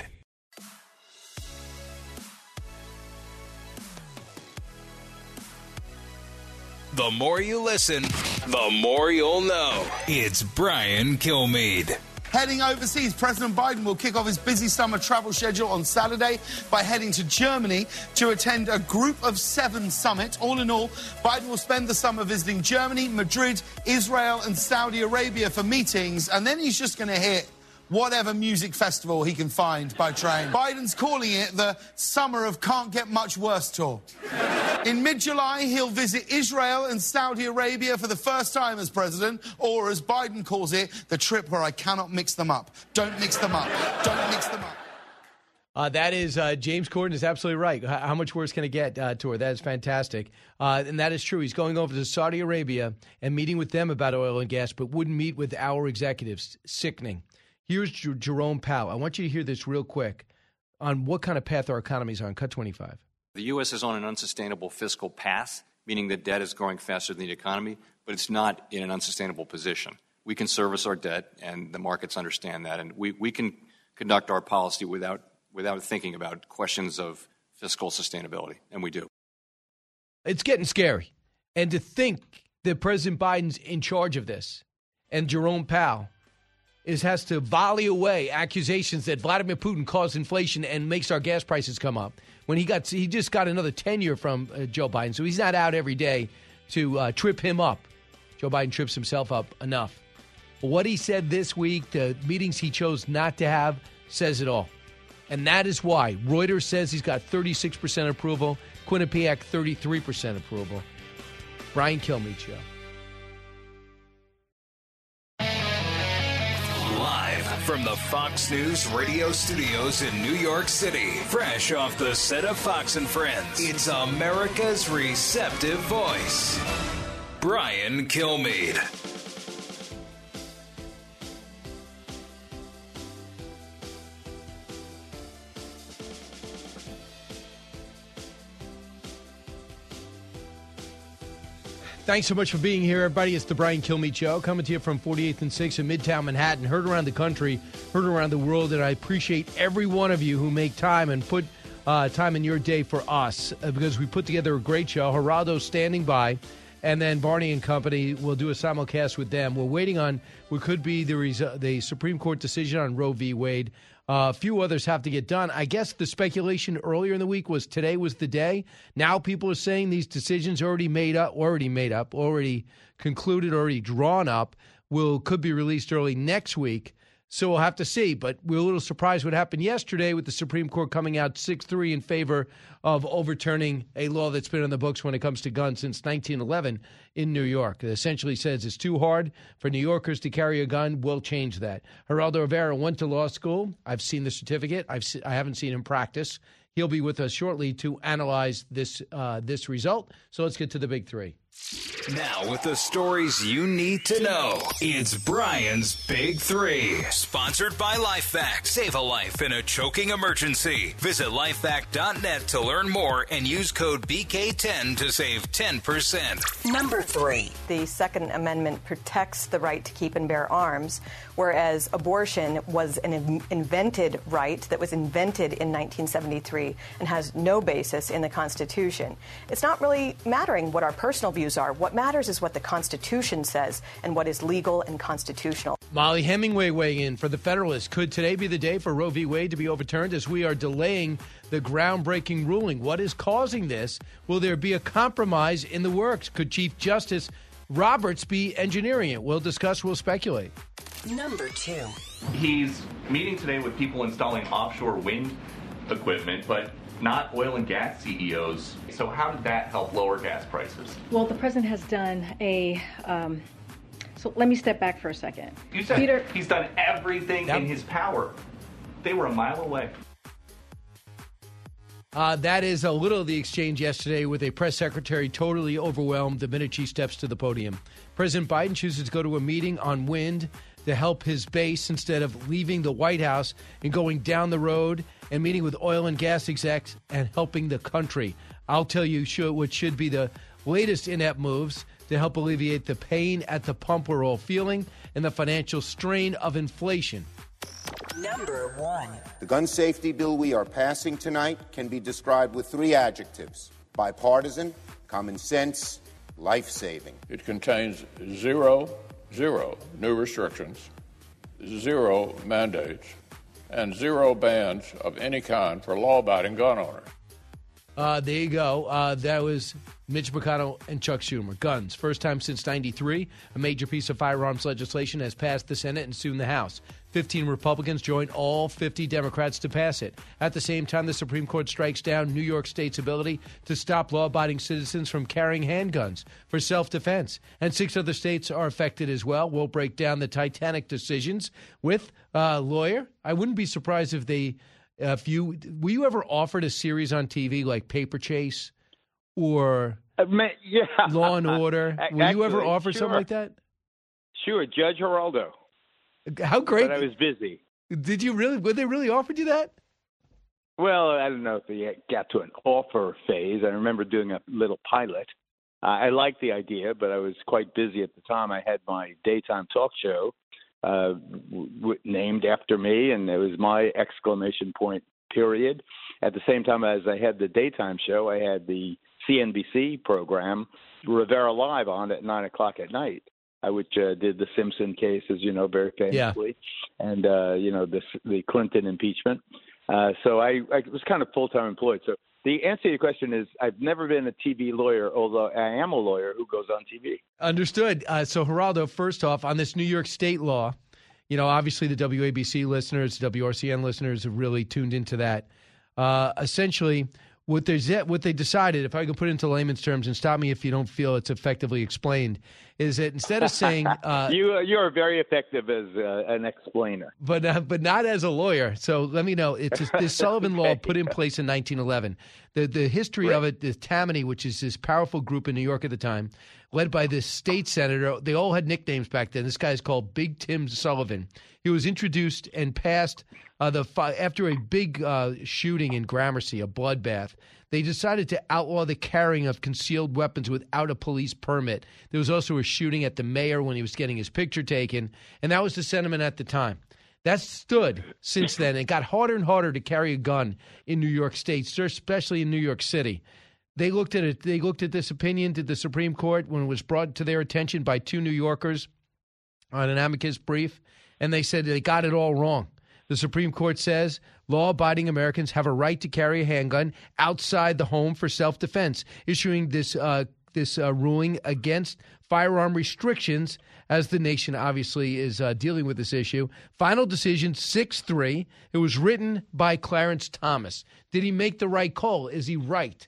The more you listen, the more you'll know. It's Brian Kilmeade. Heading overseas, President Biden will kick off his busy summer travel schedule on Saturday by heading to Germany to attend a Group of Seven summit. All in all, Biden will spend the summer visiting Germany, Madrid, Israel, and Saudi Arabia for meetings, and then he's just going to hit whatever music festival he can find by train. Biden's calling it the Summer of Can't Get Much Worse tour. In mid-July, he'll visit Israel and Saudi Arabia for the first time as president, or as Biden calls it, the trip where I cannot mix them up. Don't mix them up. Don't mix them up. Uh, that is, uh, James Corden is absolutely right. How, how much worse can it get, uh, tour? That is fantastic. Uh, and that is true. He's going over to Saudi Arabia and meeting with them about oil and gas, but wouldn't meet with our executives. Sickening. Here's J- Jerome Powell. I want you to hear this real quick on what kind of path our economy is on. Cut twenty-five. The U S is on an unsustainable fiscal path, meaning that debt is growing faster than the economy, but it's not in an unsustainable position. We can service our debt, and the markets understand that, and we, we can conduct our policy without without thinking about questions of fiscal sustainability, and we do. It's getting scary. And to think that President Biden's in charge of this, and Jerome Powell is has to volley away accusations that Vladimir Putin caused inflation and makes our gas prices come up. When he got he just got another tenure from uh, Joe Biden, so he's not out every day to uh, trip him up. Joe Biden trips himself up enough. But what he said this week, the meetings he chose not to have, says it all. And that is why Reuters says he's got thirty-six percent approval, Quinnipiac thirty-three percent approval. Brian Kilmeade Show. Live from the Fox News radio studios in New York City, fresh off the set of Fox and Friends, it's America's receptive voice, Brian Kilmeade. Thanks so much for being here, everybody. It's the Brian Kilmeade Show, coming to you from forty-eighth and sixth in Midtown Manhattan. Heard around the country, heard around the world, and I appreciate every one of you who make time and put uh, time in your day for us, uh, because we put together a great show. Geraldo's standing by, and then Barney and Company will do a simulcast with them. We're waiting on what could be the, res- the Supreme Court decision on Roe v. Wade. Uh, a few others have to get done. I guess the speculation earlier in the week was today was the day. Now people are saying these decisions already made up, already made up, already concluded, already drawn up, will could be released early next week. So we'll have to see. But we're a little surprised what happened yesterday with the Supreme Court coming out six three in favor of overturning a law that's been on the books when it comes to guns since nineteen eleven in New York. It essentially says it's too hard for New Yorkers to carry a gun. We'll change that. Geraldo Rivera went to law school. I've seen the certificate. I've se- I haven't seen him practice. He'll be with us shortly to analyze this uh, this result. So let's get to the big three. Now, with the stories you need to know, it's Brian's Big Three. Sponsored by LifeVac. Save a life in a choking emergency. Visit lifevac dot net to learn more and use code B K ten to save ten percent. Number three. The Second Amendment protects the right to keep and bear arms, whereas abortion was an invented right that was invented in nineteen seventy-three and has no basis in the Constitution. It's not really mattering what our personal views views are. What matters is what the Constitution says and what is legal and constitutional. Molly Hemingway weighing in for the Federalist. Could today be the day for Roe v. Wade to be overturned as we are delaying the groundbreaking ruling? What is causing this? Will there be a compromise in the works? Could Chief Justice Roberts be engineering it? We'll discuss, we'll speculate. Number two. He's meeting today with people installing offshore wind equipment, but not oil and gas C E Os. So how did that help lower gas prices? Well, the president has done a. Um, so let me step back for a second. You said Peter, he's done everything yep. in his power. They were a mile away. Uh, that is a little of the exchange yesterday with a press secretary totally overwhelmed the minute she steps to the podium. President Biden chooses to go to a meeting on wind to help his base instead of leaving the White House and going down the road and meeting with oil and gas execs and helping the country. I'll tell you what should be the latest inept moves to help alleviate the pain at the pump we're all feeling and the financial strain of inflation. Number one. The gun safety bill we are passing tonight can be described with three adjectives: bipartisan, common sense, life-saving. It contains zero, zero new restrictions, zero mandates, and zero bans of any kind for law-abiding gun owners. Uh, there you go. Uh, that was Mitch McConnell and Chuck Schumer. Guns. First time since ninety-three, a major piece of firearms legislation has passed the Senate and soon the House. fifteen Republicans join all fifty Democrats to pass it. At the same time, the Supreme Court strikes down New York State's ability to stop law-abiding citizens from carrying handguns for self-defense. And six other states are affected as well. We'll break down the Titanic decisions with a lawyer. I wouldn't be surprised if they... Uh, if you were you ever offered a series on T V like Paper Chase or uh, man, yeah. Law and Order? Were Actually, you ever offered sure. something like that? Sure, Judge Geraldo. How great! But I was busy. Did you really? Would they really offered you that? Well, I don't know if they got to an offer phase. I remember doing a little pilot. Uh, I liked the idea, but I was quite busy at the time. I had my daytime talk show. Uh, w- named after me, and it was my exclamation point period. At the same time as I had the daytime show, I had the C N B C program, Rivera Live, on at nine o'clock at night, I which uh, did the Simpson case, as you know, very famously, yeah. and, uh, you know, the, the Clinton impeachment. Uh, so I, I was kind of full-time employed. So the answer to your question is I've never been a T V lawyer, although I am a lawyer who goes on T V. Understood. Uh, so, Geraldo, first off, on this New York State law, you know, obviously the W A B C listeners, W R C N listeners have really tuned into that. Uh, essentially, what, what they decided, if I can put it into layman's terms and stop me if you don't feel it's effectively explained, is that instead of saying uh, you you are very effective as uh, an explainer, but uh, but not as a lawyer. So let me know. It's this Sullivan okay. Law put in place in nineteen eleven. The the history right. of it, the Tammany, which is this powerful group in New York at the time, led by this state senator. They all had nicknames back then. This guy's called Big Tim Sullivan. He was introduced and passed uh, the after a big uh, shooting in Gramercy, a bloodbath. They decided to outlaw the carrying of concealed weapons without a police permit. There was also a shooting at the mayor when he was getting his picture taken, and that was the sentiment at the time. That stood since then. It got harder and harder to carry a gun in New York State, especially in New York City. They looked at it. They looked at this opinion to the Supreme Court when it was brought to their attention by two New Yorkers on an amicus brief, and they said they got it all wrong. The Supreme Court says law-abiding Americans have a right to carry a handgun outside the home for self-defense, issuing this uh, this uh, ruling against firearm restrictions as the nation obviously is uh, dealing with this issue. Final decision six three. It was written by Clarence Thomas. Did he make the right call? Is he right?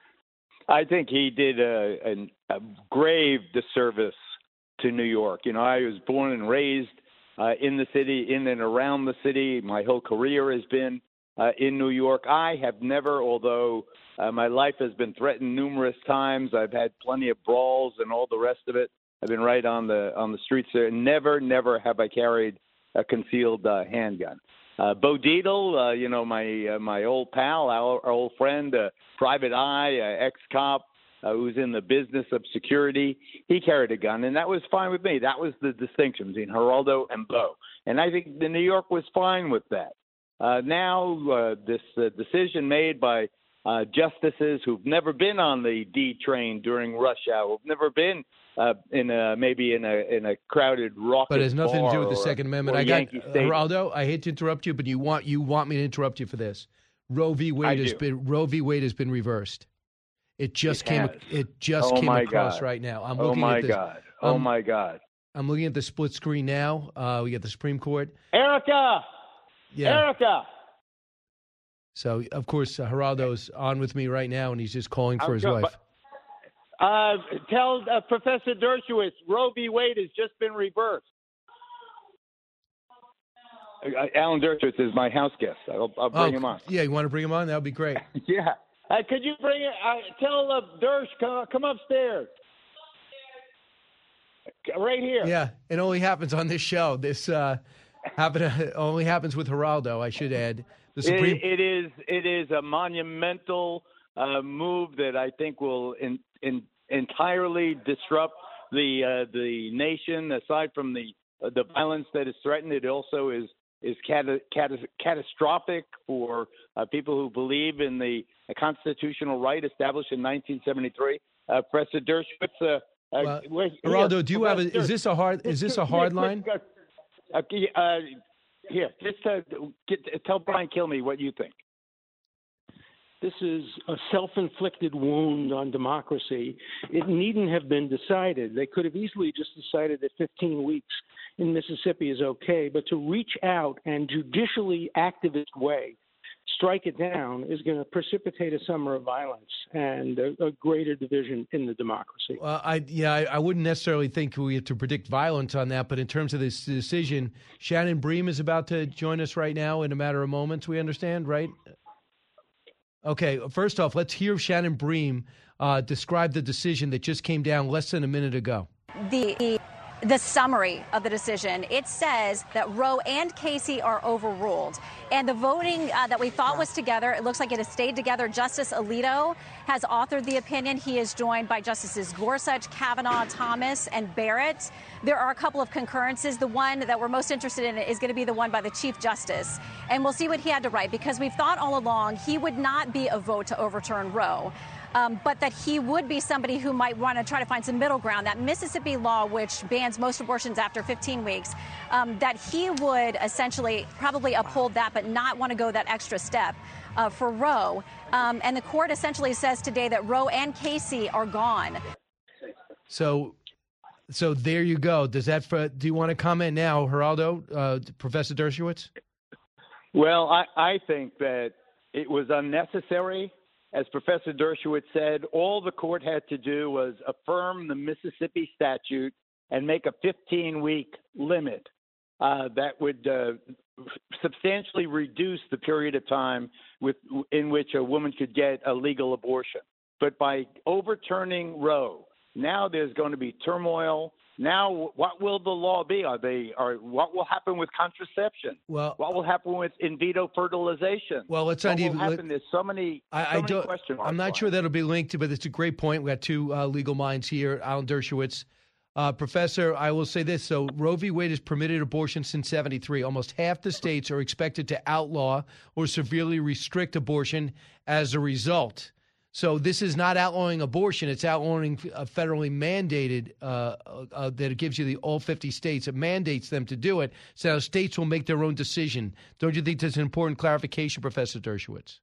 I think he did a, a, a grave disservice to New York. You know, I was born and raised uh, in the city, in and around the city. My whole career has been uh, in New York. I have never, although uh, my life has been threatened numerous times, I've had plenty of brawls and all the rest of it. I've been right on the on the streets there. Never, never have I carried a concealed uh, handgun. Uh, Bo Dietl, uh, you know, my uh, my old pal, our, our old friend, uh, Private Eye, uh, ex-cop, uh, who's in the business of security, he carried a gun, and that was fine with me. That was the distinction between Geraldo and Bo. And I think the New York was fine with that. Uh, now, uh, this uh, decision made by uh, justices who've never been on the D train during rush hour, who've never been uh, in a, maybe in a in a crowded rocket But it has nothing to do with the or, Second Amendment. or I got Yankee Stadium. Geraldo. I hate to interrupt you, but you want you want me to interrupt you for this. Roe v. Wade I has do. been Roe v. Wade has been reversed. It just It came. has. It just Oh, came my across God. right now. I'm Oh, looking my at this. God. Oh, um, my God. I'm looking at the split screen now. Uh, we got the Supreme Court. Erica! Yeah. Erica! So of course uh, Geraldo's on with me right now, and he's just calling for I'm his go- wife. but, uh, tell uh, Professor Dershowitz Roe v. Wade has just been reversed. Uh, Alan Dershowitz is my house guest. I'll, I'll bring Oh, him on. Yeah, you want to bring him on? That would be great. Yeah. Uh, could you bring it? Uh, tell uh, Dersh come, come upstairs. Right here. Yeah, it only happens on this show. This uh, happen it only happens with Geraldo, I should add. The Supreme. It, it is it is a monumental uh, move that I think will in, in, entirely disrupt the uh, the nation. Aside from the uh, the violence that is threatened, it also is is cata- cata- catastrophic for uh, people who believe in the uh, constitutional right established in nineteen seventy-three. Uh, Professor Dershowitz. Uh, uh, Well, wait, Geraldo, here, do you have a? Professor Is this a hard? Is this a hard Dershowitz, line? Uh, uh, uh, here, just uh, get, tell Brian Kilmeade what you think. This is a self-inflicted wound on democracy. It needn't have been decided. They could have easily just decided that fifteen weeks in Mississippi is okay, but to reach out and judicially activist way strike it down is going to precipitate a summer of violence and a, a greater division in the democracy. Well, I yeah, I, I wouldn't necessarily think we have to predict violence on that, but in terms of this decision, Shannon Bream is about to join us right now in a matter of moments. We understand, right? Okay, first off, let's hear Shannon Bream uh, describe the decision that just came down less than a minute ago. The the summary of the decision, it says that Roe and Casey are overruled. And the voting uh, that we thought was together, it looks like it has stayed together. Justice Alito has authored the opinion. He is joined by Justices Gorsuch, Kavanaugh, Thomas, and Barrett. There are a couple of concurrences. The one that we're most interested in is going to be the one by the Chief Justice. And we'll see what he had to write, because we've thought all along he would not be a vote to overturn Roe. Um, but that he would be somebody who might want to try to find some middle ground. That Mississippi law, which bans most abortions after fifteen weeks, um, that he would essentially probably uphold that, but not want to go that extra step uh, for Roe. Um, and the court essentially says today that Roe and Casey are gone. So, so there you go. Does that? For, do you want to comment now, Geraldo, uh, Professor Dershowitz? Well, I, I think that it was unnecessary. As Professor Dershowitz said, all the court had to do was affirm the Mississippi statute and make a fifteen-week limit uh, that would uh, substantially reduce the period of time with, in which a woman could get a legal abortion. But by overturning Roe, now there's going to be turmoil. Now, what will the law be? Are they? Are what will happen with contraception? Well, what will happen with in vitro fertilization? Well, let's what not will even. happen? There's so many. I, so I many don't. question marks. I'm not sure that'll be linked to, but it's a great point. We got two uh, legal minds here, Alan Dershowitz. Uh, Professor, I will say this. So Roe v. Wade has permitted abortion since seventy-three. Almost half the states are expected to outlaw or severely restrict abortion as a result. So this is not outlawing abortion. It's outlawing a federally mandated uh, uh, that it gives you the all fifty states. It mandates them to do it. So states will make their own decision. Don't you think that's an important clarification, Professor Dershowitz?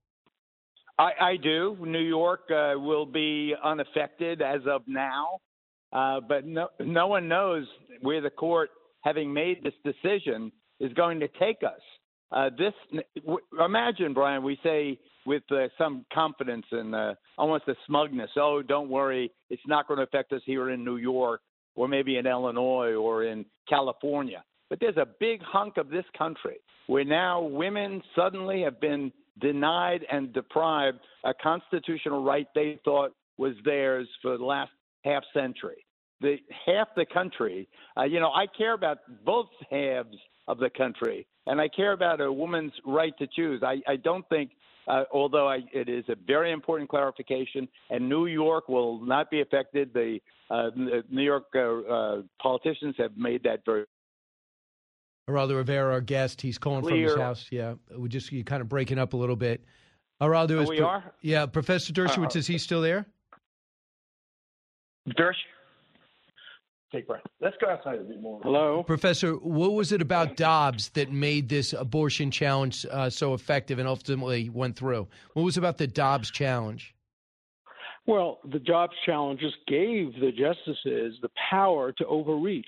I, I do. New York uh, will be unaffected as of now. Uh, but no, no one knows where the court, having made this decision, is going to take us. Uh, this w- imagine, Brian, we say with uh, some confidence and uh, almost a smugness, oh, don't worry, it's not going to affect us here in New York or maybe in Illinois or in California. But there's a big hunk of this country where now women suddenly have been denied and deprived a constitutional right they thought was theirs for the last half century. The half the country, uh, you know, I care about both halves of the country, and I care about a woman's right to choose. I, I don't think, uh, although I, it is a very important clarification, and New York will not be affected. The uh, New York uh, uh, politicians have made that very. Geraldo Rivera, our guest, he's calling Clear. from his house. Yeah, we just you kind of breaking up a little bit. Geraldo Oh, is. we pro- are? Yeah, Professor Dershowitz, Uh, is he still there? Dersh? Take breath. Let's go outside a bit more. Hello? Professor, what was it about Dobbs that made this abortion challenge uh, so effective and ultimately went through? What was it about the Dobbs challenge? Well, the Dobbs challenge just gave the justices the power to overreach.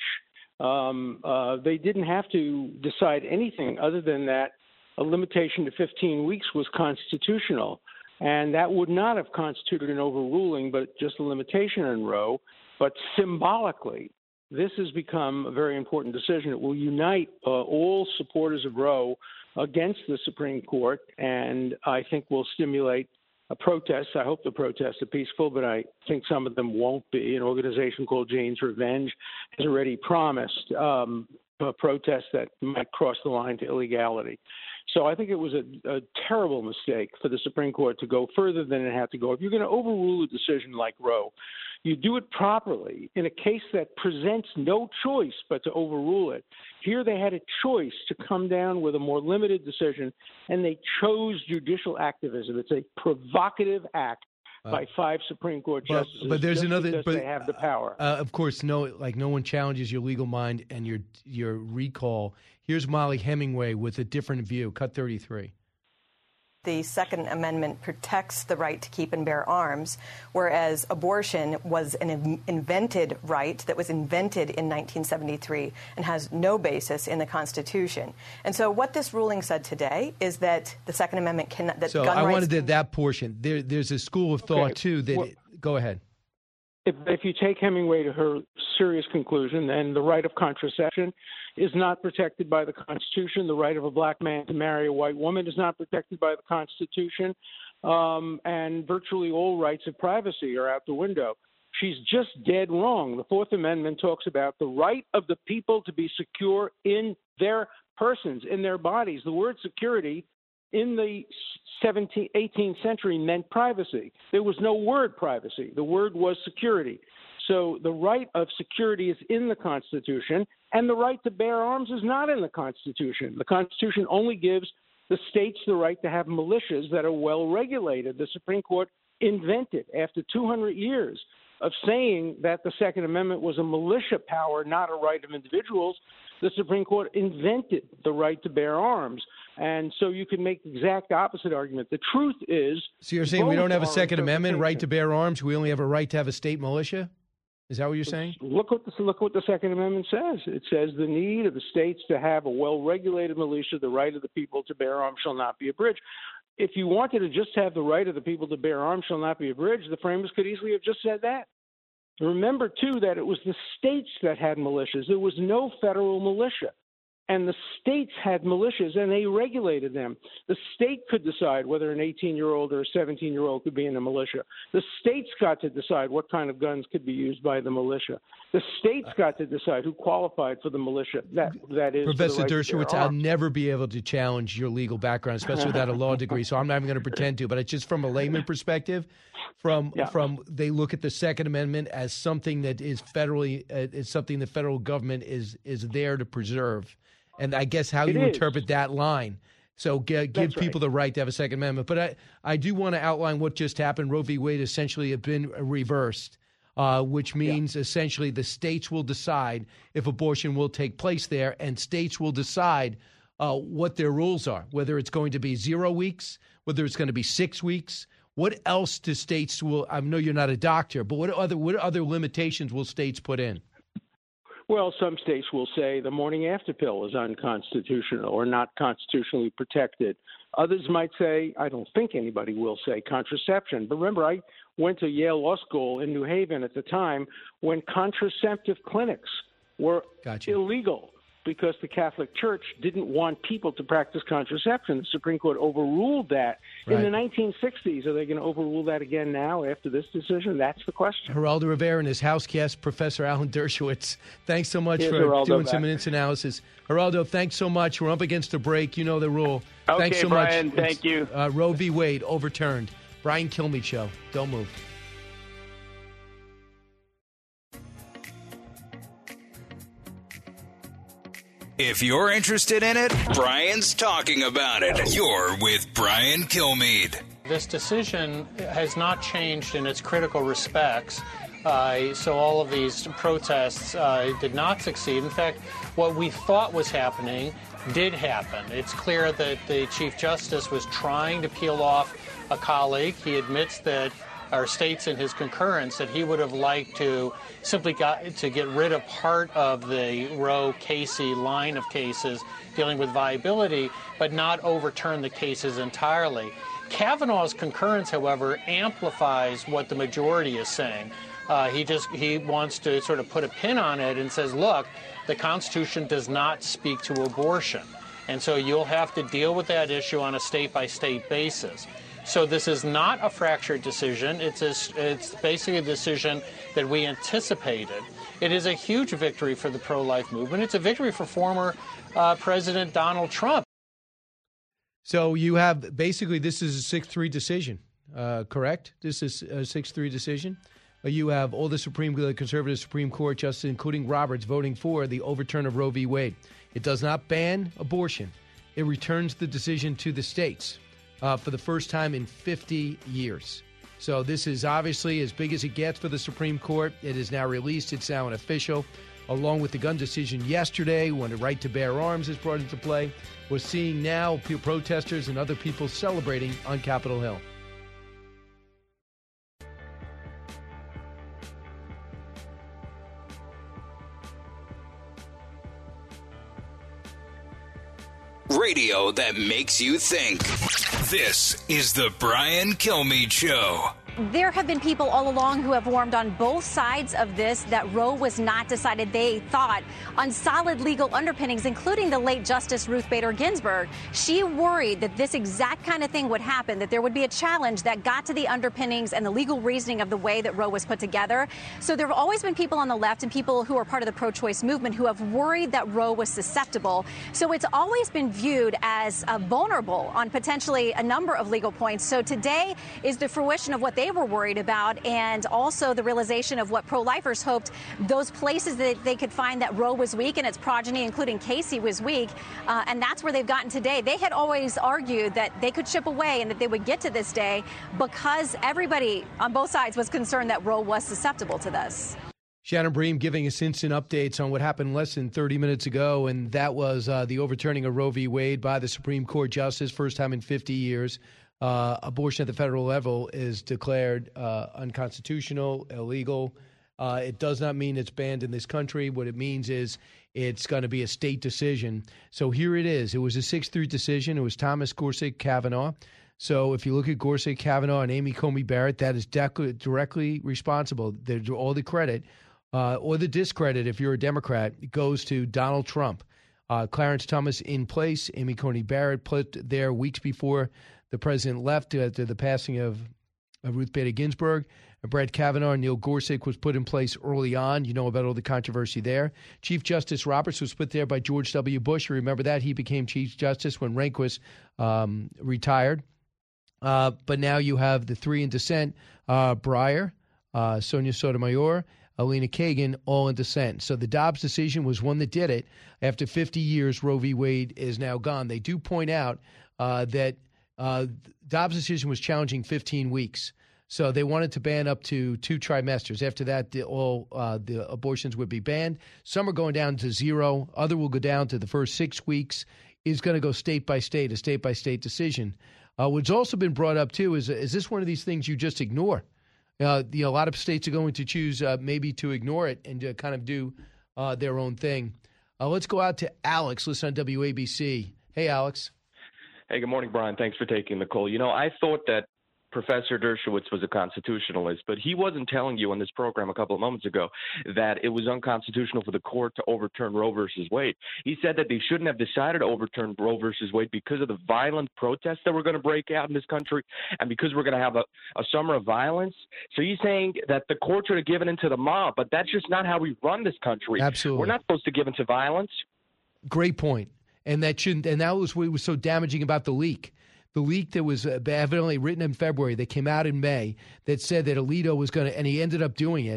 Um, uh, they didn't have to decide anything other than that a limitation to fifteen weeks was constitutional. And that would not have constituted an overruling, but just a limitation on Roe. But symbolically, this has become a very important decision. It will unite uh, all supporters of Roe against the Supreme Court, and I think will stimulate a protest. I hope the protests are peaceful, but I think some of them won't be. An organization called Jane's Revenge has already promised um, a protest that might cross the line to illegality. So I think it was a, a terrible mistake for the Supreme Court to go further than it had to go. If you're going to overrule a decision like Roe, you do it properly in a case that presents no choice but to overrule it. Here they had a choice to come down with a more limited decision, and they chose judicial activism. It's a provocative act Uh, by five Supreme Court but- justices. but there's just another- because but- they have the power. Uh, of course, no, like no one challenges your legal mind and your your recall. Here's Molly Hemingway with a different view. Cut thirty-three. The Second Amendment protects the right to keep and bear arms, whereas abortion was an in- invented right that was invented in nineteen seventy-three and has no basis in the Constitution. And so what this ruling said today is that the Second Amendment cannot, that So gun I rights wanted that, that portion. There, there's a school of thought, Okay, too, that... well- it- go ahead. If, if you take Hemingway to her serious conclusion, then the right of contraception is not protected by the Constitution. The right of a black man to marry a white woman is not protected by the Constitution. Um, and virtually all rights of privacy are out the window. She's just dead wrong. The Fourth Amendment talks about the right of the people to be secure in their persons, in their bodies. The word security in the seventeenth, eighteenth century meant privacy. There was no word privacy. The word was security. So the right of security is in the Constitution, and the right to bear arms is not in the Constitution. The Constitution only gives the states the right to have militias that are well regulated. The Supreme Court invented, after two hundred years of saying that the Second Amendment was a militia power, not a right of individuals, the Supreme Court invented the right to bear arms. And so you can make the exact opposite argument. The truth is... So you're saying we don't have a both are Second Amendment right to interpretation. bear arms? We only have a right to have a state militia? Is that what you're saying? Look what the, look what the Second Amendment says. It says the need of the states to have a well-regulated militia, the right of the people to bear arms shall not be abridged. If you wanted to just have the right of the people to bear arms shall not be abridged, the framers could easily have just said that. Remember, too, that it was the states that had militias. There was no federal militia. And the states had militias, and they regulated them. The state could decide whether an eighteen-year-old or a seventeen-year-old could be in a militia. The states got to decide what kind of guns could be used by the militia. The states got to decide who qualified for the militia. That that is Professor for the right to bear Dershowitz, I'll arms. never be able to challenge your legal background, especially without a law degree, so I'm not even going to pretend to. But it's just from a layman perspective, from Yeah. from they look at the Second Amendment as something that is federally, uh, is something the federal government is is there to preserve. And I guess how It you is. interpret that line. So g- give That's people right. the right to have a Second Amendment. But I, I do want to outline what just happened. Roe v. Wade essentially have been reversed, uh, which means essentially the states will decide if abortion will take place there, and states will decide uh, what their rules are, whether it's going to be zero weeks, whether it's going to be six weeks. What else do states will? I know you're not a doctor, but what other what other limitations will states put in? Well, some states will say the morning after pill is unconstitutional or not constitutionally protected. Others might say, I don't think anybody will say contraception. But remember, I went to Yale Law School in New Haven at the time when contraceptive clinics were Gotcha. illegal because the Catholic Church didn't want people to practice contraception. The Supreme Court overruled that in Right. the nineteen sixties. Are they going to overrule that again now after this decision? That's the question. Geraldo Rivera and his house guest, Professor Alan Dershowitz. Thanks so much Here's for Geraldo doing back. some minutes analysis. Geraldo, thanks so much. We're up against the break. You know the rule. Okay, thanks so Brian, much. thank you. Uh, Roe v. Wade overturned. Brian Kilmeade Show. Don't move. If you're interested in it, Brian's talking about it. You're with Brian Kilmeade. This decision has not changed in its critical respects. Uh, so all of these protests uh, did not succeed. In fact, what we thought was happening did happen. It's clear that the Chief Justice was trying to peel off a colleague. He admits that, or states in his concurrence, that he would have liked to simply got to get rid of part of the Roe-Casey line of cases dealing with viability, but not overturn the cases entirely. Kavanaugh's concurrence, however, amplifies what the majority is saying. Uh, he just he wants to sort of put a pin on it and says, look, the Constitution does not speak to abortion. And so you'll have to deal with that issue on a state-by-state basis. So this is not a fractured decision. It's, a, it's basically a decision that we anticipated. It is a huge victory for the pro-life movement. It's a victory for former uh, President Donald Trump. So you have basically this is a six three decision, uh, correct? This is a six three decision. You have all the Supreme, the conservative Supreme Court justices, including Roberts, voting for the overturn of Roe v. Wade. It does not ban abortion. It returns the decision to the states uh, for the first time in fifty years. So this is obviously as big as it gets for the Supreme Court. It is now released. It's now an official. Along with the gun decision yesterday, when the right to bear arms is brought into play, we're seeing now protesters and other people celebrating on Capitol Hill. Radio that makes you think. This is the Brian Kilmeade Show. There have been people all along who have warned on both sides of this that Roe was not decided, they thought, on solid legal underpinnings, including the late Justice Ruth Bader Ginsburg. She worried that this exact kind of thing would happen, that there would be a challenge that got to the underpinnings and the legal reasoning of the way that Roe was put together. So there have always been people on the left and people who are part of the pro-choice movement who have worried that Roe was susceptible. So it's always been viewed as uh, vulnerable on potentially a number of legal points. So today is the fruition of what they were worried about, and also the realization of what pro-lifers hoped, those places that they could find that Roe was weak and its progeny, including Casey, was weak. Uh, and that's where they've gotten today. They had always argued that they could chip away and that they would get to this day because everybody on both sides was concerned that Roe was susceptible to this. Shannon Bream giving us instant updates on what happened less than thirty minutes ago, and that was uh, the overturning of Roe v. Wade by the Supreme Court justice, first time in fifty years. Uh, abortion at the federal level is declared uh, unconstitutional, illegal. Uh, it does not mean it's banned in this country. What it means is it's going to be a state decision. So here it is. It was a six three decision. It was Thomas Gorsuch Kavanaugh. So if you look at Gorsuch Kavanaugh and Amy Coney Barrett, that is dec- directly responsible. There's all the credit uh, or the discredit, if you're a Democrat, goes to Donald Trump. Uh, Clarence Thomas in place, Amy Coney Barrett put there weeks before the president left after the passing of, of Ruth Bader Ginsburg. Brett Kavanaugh and Neil Gorsuch was put in place early on. You know about all the controversy there. Chief Justice Roberts was put there by George W. Bush. You remember that? He became Chief Justice when Rehnquist um, retired. Uh, but now you have the three in dissent, uh, Breyer, uh, Sonia Sotomayor, Elena Kagan, all in dissent. So the Dobbs decision was one that did it. After fifty years, Roe v. Wade is now gone. They do point out uh, that Uh, Dobbs' decision was challenging fifteen weeks. So they wanted to ban up to two trimesters. After that, the, all uh, the abortions would be banned. Some are going down to zero. Other will go down to the first six weeks. It's going to go state by state, a state-by-state decision. Uh, what's also been brought up, too, is is this one of these things you just ignore? Uh, you know, a lot of states are going to choose uh, maybe to ignore it and to kind of do uh, their own thing. Uh, let's go out to Alex, listen on W A B C. Hey, Alex. Hey, good morning, Brian. Thanks for taking the call. You know, I thought that Professor Dershowitz was a constitutionalist, but he wasn't telling you on this program a couple of moments ago that it was unconstitutional for the court to overturn Roe versus Wade. He said that they shouldn't have decided to overturn Roe versus Wade because of the violent protests that were going to break out in this country and because we're going to have a, a summer of violence. So he's saying that the court should have given in to the mob, but that's just not how we run this country. Absolutely. We're not supposed to give in to violence. Great point. And that shouldn't. And that was what was so damaging about the leak. The leak that was evidently written in February that came out in May that said that Alito was going to, and he ended up doing it,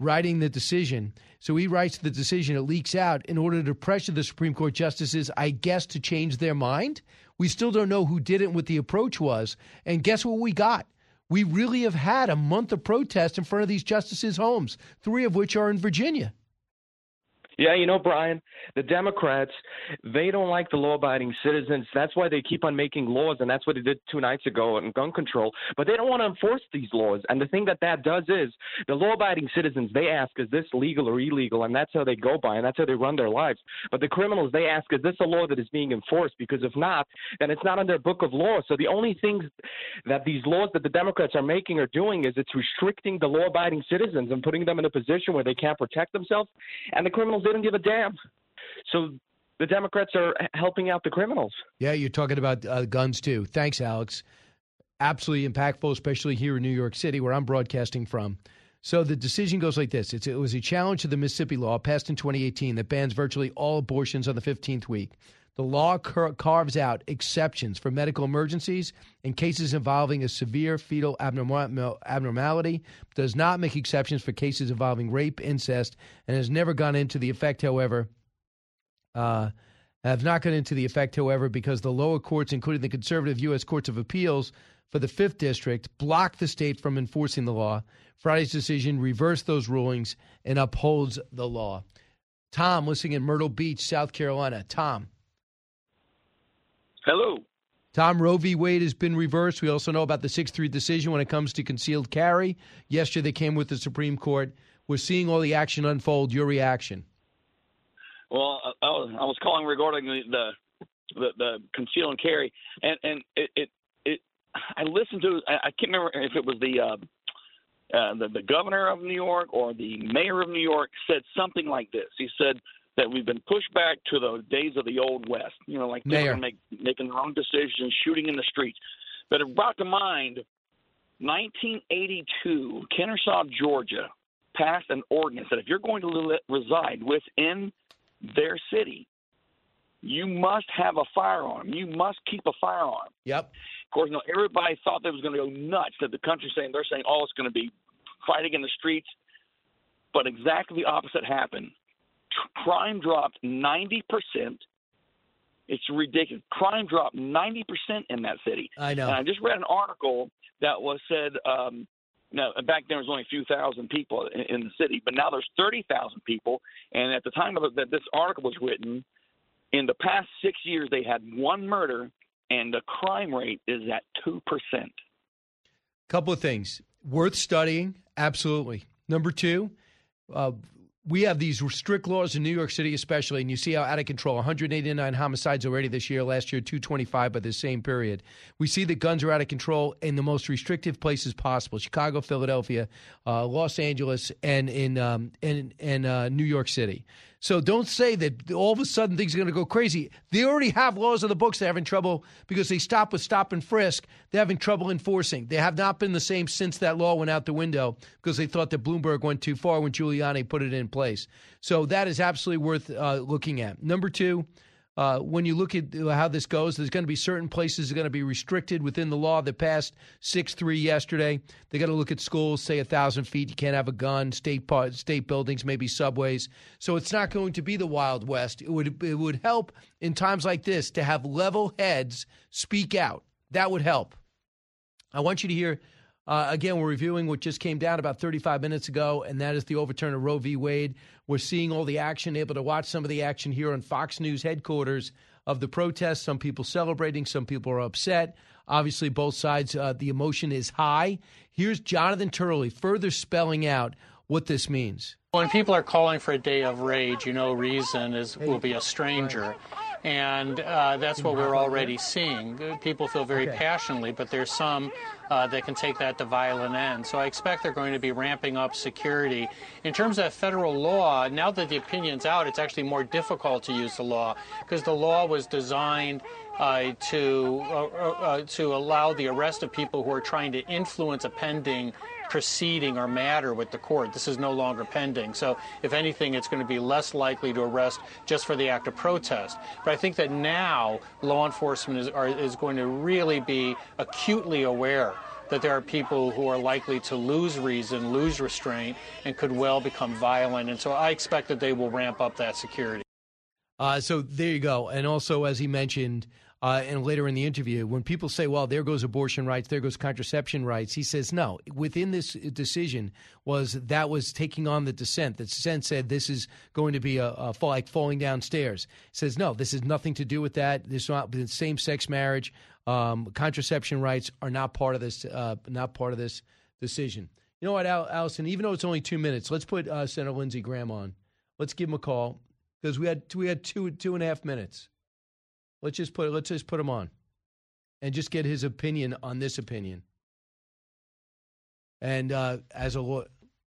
writing the decision. So he writes the decision, it leaks out in order to pressure the Supreme Court justices, I guess, to change their mind. We still don't know who did it and what the approach was. And guess what we got? We really have had a month of protest in front of these justices' homes, three of which are in Virginia. Yeah, you know, Brian, the Democrats, they don't like the law-abiding citizens. That's why they keep on making laws, and that's what they did two nights ago on gun control. But they don't want to enforce these laws. And the thing that that does is the law-abiding citizens, they ask, is this legal or illegal? And that's how they go by, and that's how they run their lives. But the criminals, they ask, is this a law that is being enforced? Because if not, then it's not in their book of law. So the only things that these laws that the Democrats are making or doing is it's restricting the law-abiding citizens and putting them in a position where they can't protect themselves. And the criminals, they don't give a damn. So the Democrats are helping out the criminals. Yeah, you're talking about uh, guns too. Thanks, Alex. Absolutely impactful, especially here in New York City, where I'm broadcasting from. So the decision goes like this. It's, it was a challenge to the Mississippi law passed in twenty eighteen that bans virtually all abortions on the fifteenth week. The law car- carves out exceptions for medical emergencies in cases involving a severe fetal abnormal- abnormality, does not make exceptions for cases involving rape, incest, and has never gone into the effect, however, uh, have not gone into the effect, however, because the lower courts, including the conservative U S Courts of Appeals for the fifth District, blocked the state from enforcing the law. Friday's decision reversed those rulings and upholds the law. Tom, listening in Myrtle Beach, South Carolina. Tom. Hello. Tom, Roe v. Wade has been reversed. We also know about the six three decision when it comes to concealed carry. Yesterday they came with the Supreme Court. We're seeing all the action unfold. Your reaction? Well, I was, I was calling regarding the the, the, the conceal and carry, and and it, it it I listened to I can't remember if it was the uh, uh, the the governor of New York or the mayor of New York said something like this. He said that we've been pushed back to the days of the old West, you know, like people make, making their own decisions, shooting in the streets. But it brought to mind nineteen eighty-two, Kennesaw, Georgia, passed an ordinance that if you're going to li- reside within their city, you must have a firearm. You must keep a firearm. Yep. Of course, you know, everybody thought that was going to go nuts, that the country's saying, they're saying, oh, it's going to be fighting in the streets. But exactly the opposite happened. Crime dropped ninety percent. It's ridiculous. Crime dropped ninety percent in that city. I know. And I just read an article that was said, um, now, back then there was only a few thousand people in, in the city, but now there's thirty thousand people. And at the time of that this article was written, in the past six years they had one murder, and the crime rate is at two percent. Couple of things. Worth studying, absolutely. Number two, uh, we have these strict laws in New York City especially, and you see how out of control. one hundred eighty-nine homicides already this year. Last year, two hundred twenty-five by the same period. We see that guns are out of control in the most restrictive places possible: Chicago, Philadelphia, uh, Los Angeles, and in um, in, in uh, New York City. So don't say that all of a sudden things are going to go crazy. They already have laws on the books. They're having trouble because they stop with stop and frisk. They're having trouble enforcing. They have not been the same since that law went out the window because they thought that Bloomberg went too far when Giuliani put it in place. So that is absolutely worth uh, looking at. Number two, uh, when you look at how this goes, there's going to be certain places that are going to be restricted within the law that passed six three yesterday. They got to look at schools, say one thousand feet. You can't have a gun, state part, state buildings, maybe subways. So it's not going to be the Wild West. It would, it would help in times like this to have level heads speak out. That would help. I want you to hear, uh, again, we're reviewing what just came down about thirty-five minutes ago, and that is the overturn of Roe v. Wade. We're seeing all the action, able to watch some of the action here on Fox News headquarters of the protests. Some people celebrating, some people are upset. Obviously, both sides, uh, the emotion is high. Here's Jonathan Turley further spelling out what this means. When people are calling for a day of rage, you know reason is will be a stranger. And uh, that's what we're already seeing. People feel very okay. passionately, but there's some uh, that can take that to violent ends. So I expect they're going to be ramping up security. In terms of federal law, now that the opinion's out, it's actually more difficult to use the law because the law was designed uh, to uh, uh, to allow the arrest of people who are trying to influence a pending proceeding or matter with the court. This is no longer pending. So if anything, it's going to be less likely to arrest just for the act of protest. But I think that now law enforcement is, are, is going to really be acutely aware that there are people who are likely to lose reason, lose restraint, and could well become violent. And so I expect that they will ramp up that security. Uh, so there you go. And also, as he mentioned, uh, and later in the interview, when people say, well, there goes abortion rights, there goes contraception rights, he says, no, within this decision was that was taking on the dissent. The dissent said this is going to be a, a fall, like falling downstairs. He says, no, this has nothing to do with that. This is not same-sex marriage. Um, contraception rights are not part of this, uh, not part of this decision. You know what, Al- Allison, even though it's only two minutes, let's put uh, Senator Lindsey Graham on. Let's give him a call. Because we had we had two two and a half minutes. Let's just put let's just put him on, and just get his opinion on this opinion. And uh, as a lawyer,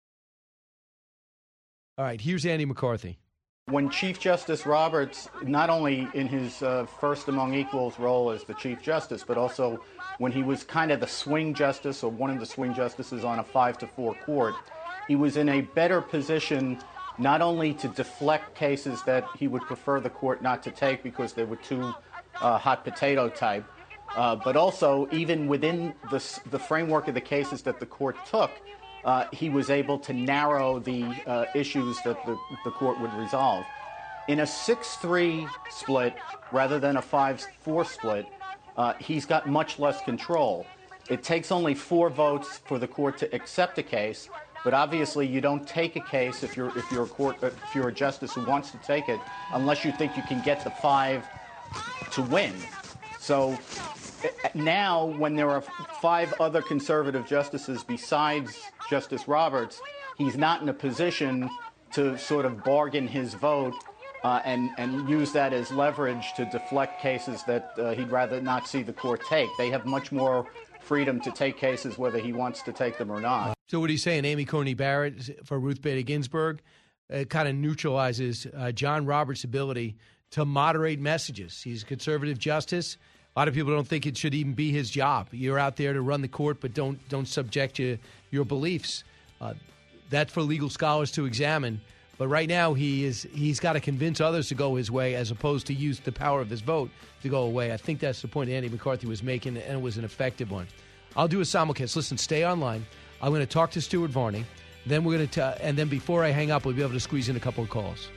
all right, here's Andy McCarthy. When Chief Justice Roberts, not only in his uh, first among equals role as the Chief Justice, but also when he was kind of the swing justice or one of the swing justices on a five to four court, he was in a better position not only to deflect cases that he would prefer the court not to take because they were too uh, hot potato type, uh, but also even within the, the framework of the cases that the court took, uh, he was able to narrow the uh, issues that the, the court would resolve. In a six three split rather than a five four split, uh, he's got much less control. It takes only four votes for the court to accept a case. But obviously, you don't take a case if you're if you're a court if you're a justice who wants to take it, unless you think you can get the five to win. So now, when there are five other conservative justices besides Justice Roberts, he's not in a position to sort of bargain his vote uh, and and use that as leverage to deflect cases that uh, he'd rather not see the court take. They have much more freedom to take cases whether he wants to take them or not. So what he's saying, Amy Coney Barrett for Ruth Bader Ginsburg, it kind of neutralizes uh, John Roberts' ability to moderate messages. He's a conservative justice. A lot of people don't think it should even be his job. You're out there to run the court, but don't don't subject you, your beliefs. Uh, that's for legal scholars to examine. But right now, he is he's got to convince others to go his way as opposed to use the power of his vote to go away. I think that's the point Andy McCarthy was making, and it was an effective one. I'll do a simulcast. Listen, stay online. I'm going to talk to Stuart Varney. Then we're going to, and then before I hang up, we'll be able to squeeze in a couple of calls.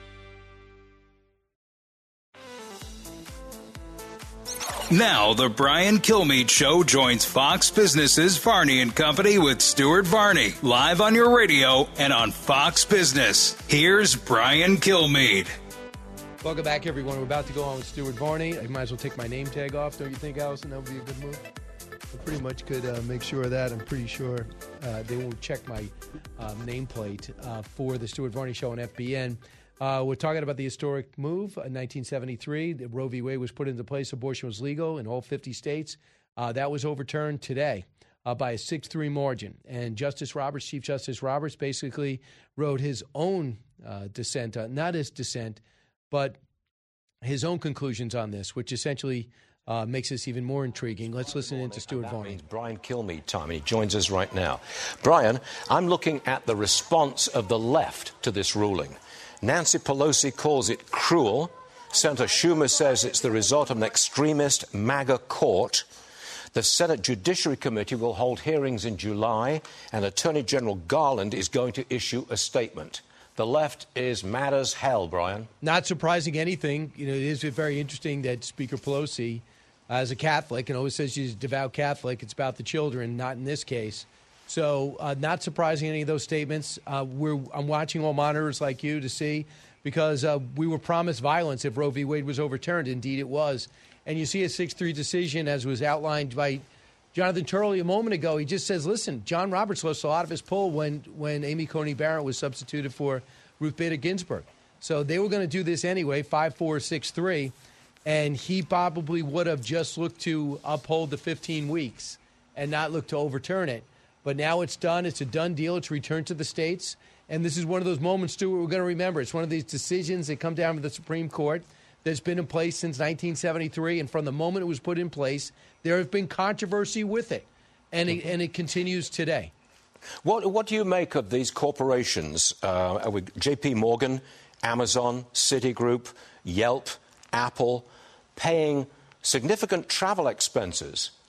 Now, the Brian Kilmeade Show joins Fox Business's Varney and Company with Stuart Varney, live on your radio and on Fox Business. Here's Brian Kilmeade. Welcome back, everyone. We're about to go on with Stuart Varney. I might as well take my name tag off, don't you think, Allison? That would be a good move. I pretty much could uh, make sure of that. I'm pretty sure uh, they won't check my uh, nameplate uh, for the Stuart Varney Show on F B N. Uh, we're talking about the historic move in nineteen seventy-three. The Roe v. Wade was put into place. Abortion was legal in all fifty states. Uh, that was overturned today uh, by a six three margin. And Justice Roberts, Chief Justice Roberts, basically wrote his own uh, dissent, uh, not his dissent, but his own conclusions on this, which essentially uh, makes this even more intriguing. Let's listen in to Stuart Varney. Brian Kilmeade time, and he joins us right now. Brian, I'm looking at the response of the left to this ruling. Nancy Pelosi calls it cruel. Senator Schumer says it's the result of an extremist MAGA court. The Senate Judiciary Committee will hold hearings in July, and Attorney General Garland is going to issue a statement. The left is mad as hell, Brian. Not surprising anything. You know, it is very interesting that Speaker Pelosi, as a Catholic, and always says she's a devout Catholic, it's about the children, not in this case. So uh, not surprising any of those statements. Uh, we're, I'm watching all monitors like you to see, because uh, we were promised violence if Roe v. Wade was overturned. Indeed, it was. And you see a six three decision, as was outlined by Jonathan Turley a moment ago. He just says, listen, John Roberts lost a lot of his pull when, when Amy Coney Barrett was substituted for Ruth Bader Ginsburg. So they were going to do this anyway, five four, six three, and he probably would have just looked to uphold the fifteen weeks and not look to overturn it. But now it's done. It's a done deal. It's returned to the states. And this is one of those moments, Stuart, we're going to remember. It's one of these decisions that come down to the Supreme Court that's been in place since nineteen seventy-three. And from the moment it was put in place, there has been controversy with it. And it, and it continues today. What, what do you make of these corporations, uh, with J P Morgan, Amazon, Citigroup, Yelp, Apple, paying significant travel expenses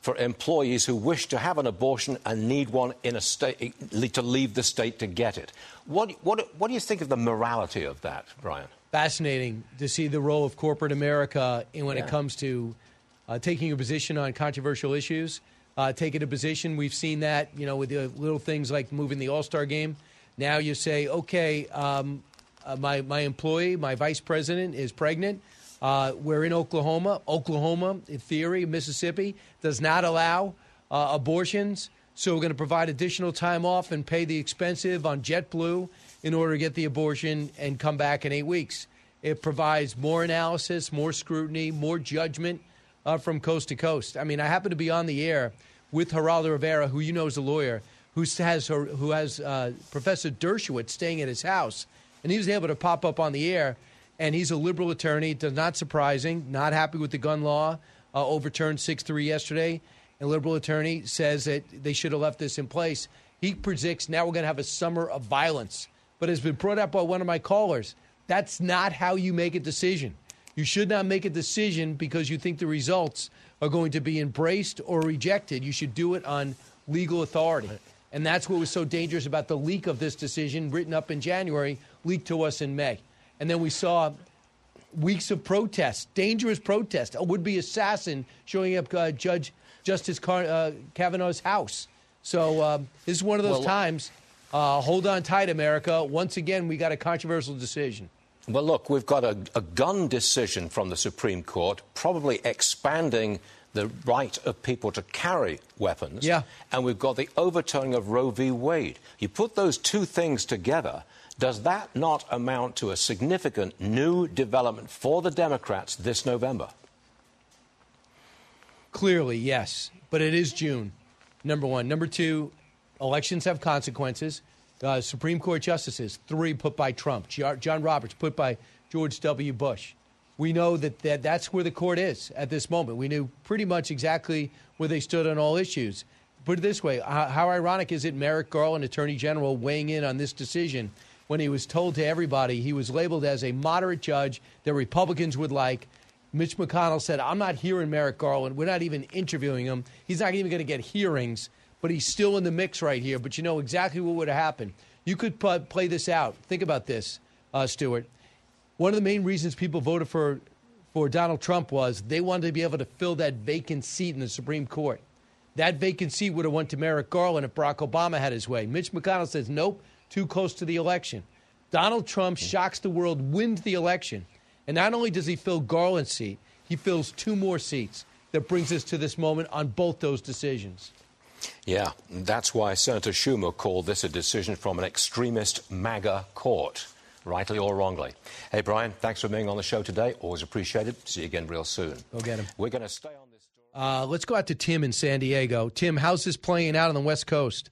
for employees who wish to have an abortion and need one in a state to leave the state to get it. What, what, what do you think of the morality of that, Brian? Fascinating to see the role of corporate America in when Yeah. it comes to uh, taking a position on controversial issues, uh, taking a position. We've seen that, you know, with the little things like moving the All-Star game. Now you say, okay, um, uh, my, my employee, my vice president is pregnant. Uh, we're in Oklahoma. Oklahoma, in theory, Mississippi, does not allow uh, abortions. So we're going to provide additional time off and pay the expensive on JetBlue in order to get the abortion and come back in eight weeks. It provides more analysis, more scrutiny, more judgment uh, from coast to coast. I mean, I happen to be on the air with Geraldo Rivera, who you know is a lawyer, who has, her, who has uh, Professor Dershowitz staying at his house. And he was able to pop up on the air. And he's a liberal attorney, not surprising, not happy with the gun law, uh, overturned six three yesterday. And liberal attorney says that they should have left this in place. He predicts now we're going to have a summer of violence. But as been brought up by one of my callers, that's not how you make a decision. You should not make a decision because you think the results are going to be embraced or rejected. You should do it on legal authority. And that's what was so dangerous about the leak of this decision, written up in January, leaked to us in May. And then we saw weeks of protests, dangerous protests, a would-be assassin showing up uh, Judge Justice Car- uh, Kavanaugh's house. So um, this is one of those Well, times. Uh, hold on tight, America. Once again, we got a controversial decision. Well, look, we've got a, a gun decision from the Supreme Court, probably expanding the right of people to carry weapons. Yeah. And we've got the overturning of Roe v. Wade. You put those two things together, does that not amount to a significant new development for the Democrats this November? Clearly, yes. But it is June, number one. Number two, elections have consequences. Uh, Supreme Court justices, three put by Trump. John Roberts put by George W. Bush. We know that, that that's where the court is at this moment. We knew pretty much exactly where they stood on all issues. Put it this way, how, how ironic is it Merrick Garland, Attorney General, weighing in on this decision when he was told to everybody he was labeled as a moderate judge that Republicans would like. Mitch McConnell said, I'm not hearing Merrick Garland. We're not even interviewing him. He's not even going to get hearings, but he's still in the mix right here. But you know exactly what would have happened. You could p- play this out. Think about this, uh, Stuart. One of the main reasons people voted for, for Donald Trump was they wanted to be able to fill that vacant seat in the Supreme Court. That vacant seat would have went to Merrick Garland if Barack Obama had his way. Mitch McConnell says, nope, too close to the election. Donald Trump shocks the world, wins the election. And not only does he fill Garland's seat, he fills two more seats. That brings us to this moment on both those decisions. Yeah, that's why Senator Schumer called this a decision from an extremist MAGA court, rightly or wrongly. Hey, Brian, thanks for being on the show today. Always appreciated. See you again real soon. Go get him. We're going to stay on this story. Uh, let's go out to Tim in San Diego. Tim, how's this playing out on the West Coast?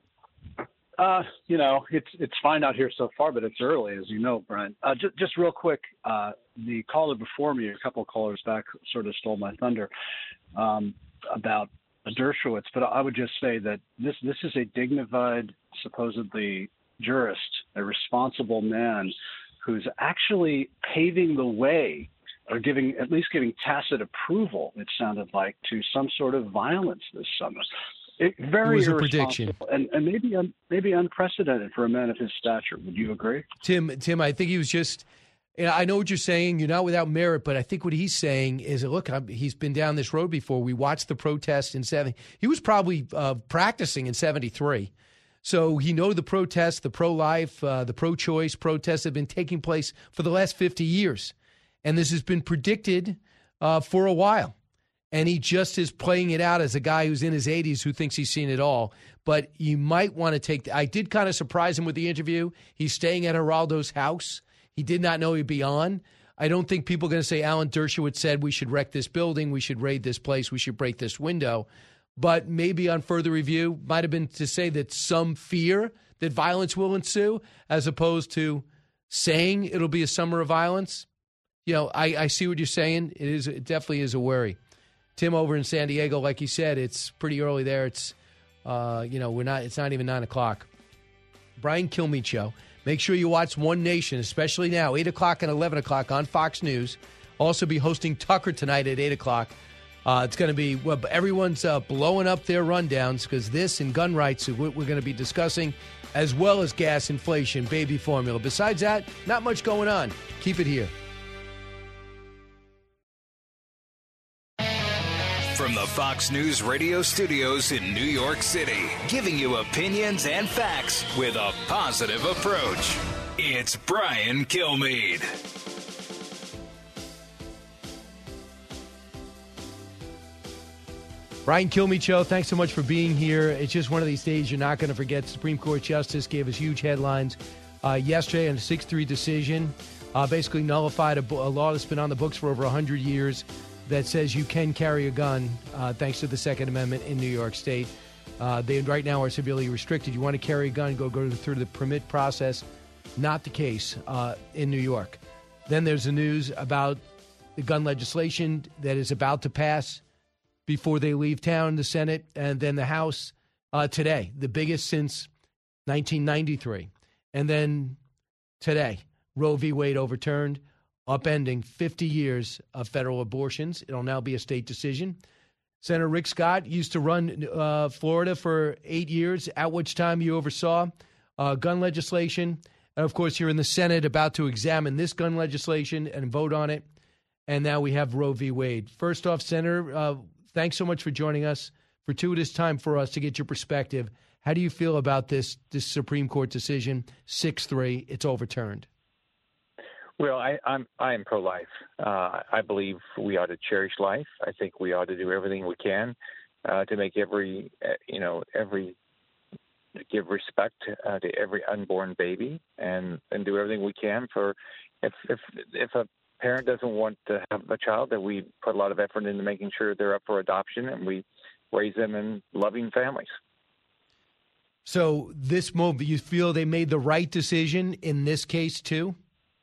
Uh, you know, it's it's fine out here so far, but it's early, as you know, Brian. Uh, just, just real quick, uh, the caller before me, a couple of callers back, sort of stole my thunder um, about Dershowitz. But I would just say that this this is a dignified, supposedly jurist, a responsible man who's actually paving the way, or giving at least giving tacit approval, it sounded like, to some sort of violence this summer. It, very It was a irresponsible prediction. and, and maybe un, maybe unprecedented for a man of his stature. Would you agree? Tim, Tim, I think he was just, you know, I know what you're saying. You're not without merit, but I think what he's saying is, look, I'm, he's been down this road before. We watched the protest in seventy. He was probably uh, practicing in seventy-three. So he know the protests, the pro-life, uh, the pro-choice protests have been taking place for the last fifty years. And this has been predicted uh, for a while. And he just is playing it out as a guy who's in his eighties who thinks he's seen it all. But you might want to take – I did kind of surprise him with the interview. He's staying at Geraldo's house. He did not know he'd be on. I don't think people are going to say Alan Dershowitz said we should wreck this building, we should raid this place, we should break this window. But maybe on further review might have been to say that some fear that violence will ensue as opposed to saying it'll be a summer of violence. You know, I, I see what you're saying. It is it definitely is a worry. Tim over in San Diego, like you said, it's pretty early there. It's, uh, you know, we're not. It's not even nine o'clock. Brian Kilmeade Show. Make sure you watch One Nation, especially now, eight o'clock and eleven o'clock on Fox News. Also be hosting Tucker tonight at eight o'clock. Uh, it's going to be, well, everyone's uh, blowing up their rundowns because this and gun rights are what we're going to be discussing, as well as gas inflation, baby formula. Besides that, not much going on. Keep it here. From the Fox News radio studios in New York City, giving you opinions and facts with a positive approach. It's Brian Kilmeade. Brian Kilmeade Show, thanks so much for being here. It's just one of these days you're not going to forget. Supreme Court Justice gave us huge headlines uh, yesterday on a six three decision, uh, basically nullified a, a law that's been on the books for over one hundred years that says you can carry a gun uh, thanks to the Second Amendment in New York State. Uh, they right now are severely restricted. You want to carry a gun, go, go through the permit process. Not the case uh, in New York. Then there's the news about the gun legislation that is about to pass before they leave town, the Senate, and then the House uh, today, the biggest since nineteen ninety-three. And then today, Roe v. Wade overturned, upending fifty years of federal abortions. It'll now be a state decision. Senator Rick Scott used to run uh, Florida for eight years, at which time you oversaw uh, gun legislation. And, of course, you're in the Senate about to examine this gun legislation and vote on it. And now we have Roe v. Wade. First off, Senator, uh, thanks so much for joining us. Fortuitous time for us to get your perspective. How do you feel about this this Supreme Court decision, six three? It's overturned. Well, I, I'm I am pro-life. Uh, I believe we ought to cherish life. I think we ought to do everything we can uh, to make every uh, you know every give respect uh, to every unborn baby, and, and do everything we can for if if if a parent doesn't want to have a child, that we put a lot of effort into making sure they're up for adoption and we raise them in loving families. So this move, you feel they made the right decision in this case too?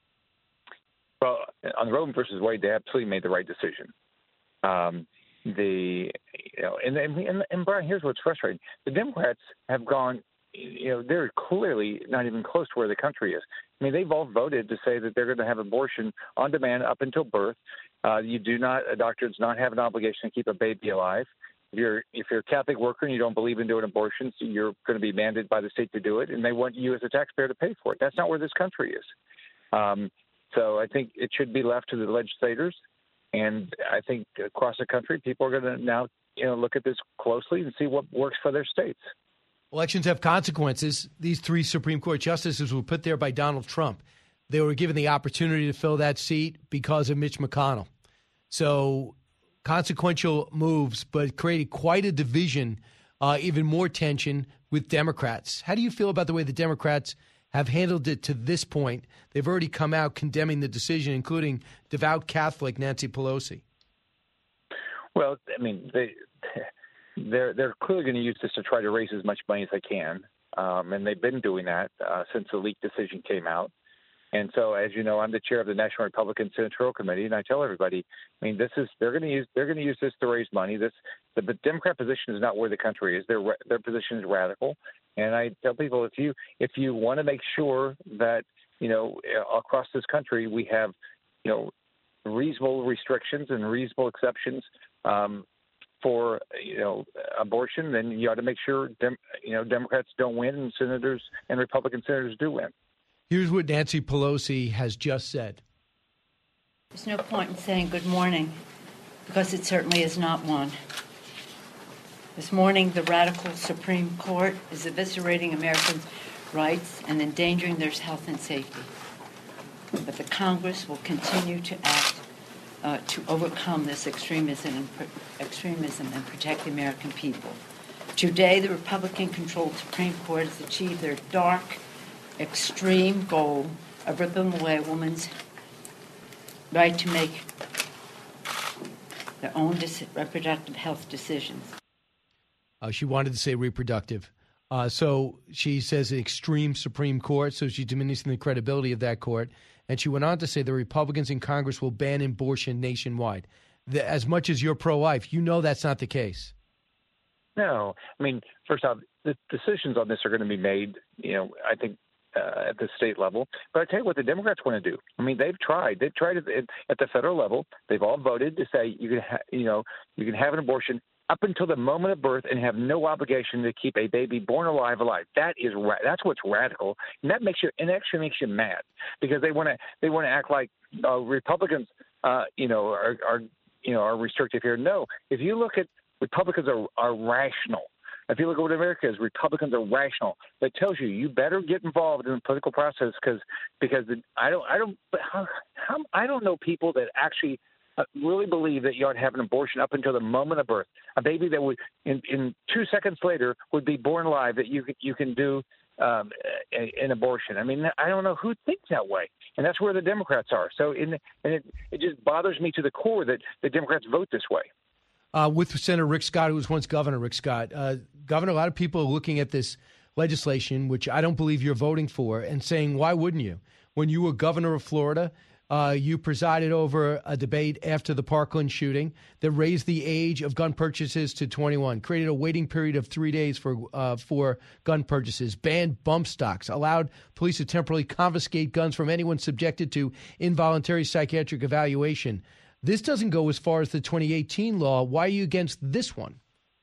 Well, on Roe versus Wade, they absolutely made the right decision. Um, the you know, and, and and Brian, here's what's frustrating: the Democrats have gone, you know, they're clearly not even close to where the country is. I mean, they've all voted to say that they're going to have abortion on demand up until birth. Uh, you do not, a doctor does not have an obligation to keep a baby alive. If you're if you're a Catholic worker and you don't believe in doing abortions, you're going to be mandated by the state to do it, and they want you as a taxpayer to pay for it. That's not where this country is. Um, So I think it should be left to the legislators, and I think across the country, people are going to now, you know, look at this closely and see what works for their states. Elections have consequences. These three Supreme Court justices were put there by Donald Trump. They were given the opportunity to fill that seat because of Mitch McConnell. So consequential moves, but created quite a division, uh, even more tension with Democrats. How do you feel about the way the Democrats have handled it to this point? They've already come out condemning the decision, including devout Catholic Nancy Pelosi. Well, I mean, they, they're they're clearly going to use this to try to raise as much money as they can, um, and they've been doing that uh, since the leak decision came out. And so, as you know, I'm the chair of the National Republican Senatorial Committee, and I tell everybody, I mean, this is they're going to use they're going to use this to raise money. This the, the Democrat position is not where the country is. Their their position is radical. And I tell people, if you if you want to make sure that, you know, across this country we have, you know, reasonable restrictions and reasonable exceptions um, for, you know, abortion, then you ought to make sure, dem- you know, Democrats don't win and senators and Republican senators do win. Here's what Nancy Pelosi has just said. There's no point in saying good morning, because it certainly is not one. This morning, the radical Supreme Court is eviscerating Americans' rights and endangering their health and safety. But the Congress will continue to act uh, to overcome this extremism and, pro- extremism and protect the American people. Today, the Republican-controlled Supreme Court has achieved their dark, extreme goal of ripping away a woman's right to make their own dis- reproductive health decisions. Uh, she wanted to say reproductive. Uh, so she says an extreme Supreme Court, so she's diminishing the credibility of that court. And she went on to say the Republicans in Congress will ban abortion nationwide. The, as much as you're pro-life, you know that's not the case. No. I mean, first off, the decisions on this are going to be made, you know, I think uh, at the state level. But I tell you what, the Democrats want to do. I mean, they've tried. They've tried at, at the federal level. They've all voted to say you can, ha- you know, you can have an abortion up until the moment of birth and have no obligation to keep a baby born alive alive. That is ra- that's what's radical, and that makes you and actually makes you mad because they want to they want to act like uh, Republicans, uh, you know, are, are you know are restrictive here. No, if you look at Republicans are are rational. If you look at what America is, Republicans are rational. That tells you you better get involved in the political process because because the, I don't I don't how, how, I don't know people that actually uh, really believe that you ought to have an abortion up until the moment of birth. A baby that would in, in two seconds later would be born alive that you you can do um, a, an abortion. I mean, I don't know who thinks that way, and that's where the Democrats are. So in and it it just bothers me to the core that the Democrats vote this way. Uh, with Senator Rick Scott, who was once governor, Rick Scott. Uh, Governor, a lot of people are looking at this legislation, which I don't believe you're voting for, and saying, why wouldn't you? When you were governor of Florida, uh, you presided over a debate after the Parkland shooting that raised the age of gun purchases to twenty-one, created a waiting period of three days for uh, for gun purchases, banned bump stocks, allowed police to temporarily confiscate guns from anyone subjected to involuntary psychiatric evaluation. This doesn't go as far as the twenty eighteen law. Why are you against this one?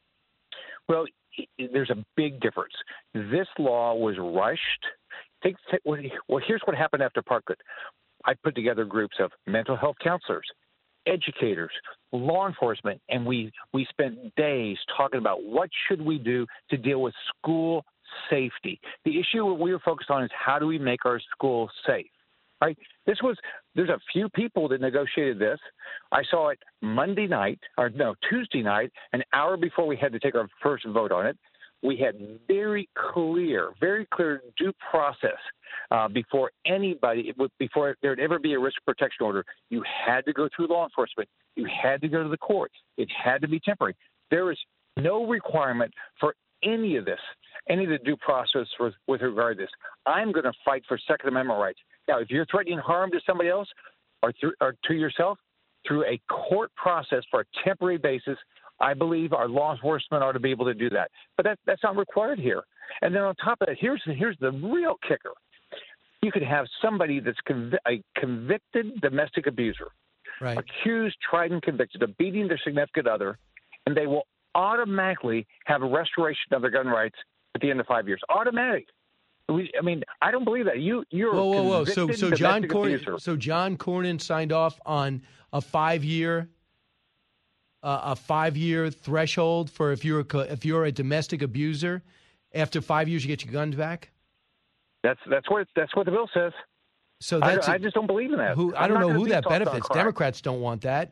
Well, there's a big difference. This law was rushed. Take, take, well, here's what happened after Parkland. I put together groups of mental health counselors, educators, law enforcement, and we, we spent days talking about what should we do to deal with school safety. The issue we were focused on is how do we make our schools safe? Right. This was there's a few people that negotiated this. I saw it Monday night or no Tuesday night, an hour before we had to take our first vote on it. We had very clear, very clear due process uh, before anybody, before there'd ever be a risk protection order. You had to go through law enforcement. You had to go to the courts. It had to be temporary. There is no requirement for any of this, any of the due process with, with regard to this. I'm going to fight for Second Amendment rights. Now, if you're threatening harm to somebody else or, through, or to yourself through a court process for a temporary basis, I believe our law enforcement ought to be able to do that. But that, that's not required here. And then on top of that, here's, here's the real kicker. You could have somebody that's conv- a convicted domestic abuser, right, accused, tried, and convicted of beating their significant other, and they will automatically have a restoration of their gun rights at the end of five years. Automatic. We, I mean, I don't believe that. You, you're whoa, whoa, whoa. So, so John Cornyn, so John Cornyn signed off on a five-year, uh, a five-year threshold for if you're a, if you're a domestic abuser, after five years you get your guns back. That's that's what that's what the bill says. So that's I, a, I just don't believe in that. Who, I don't know who that benefits. Democrats don't want that.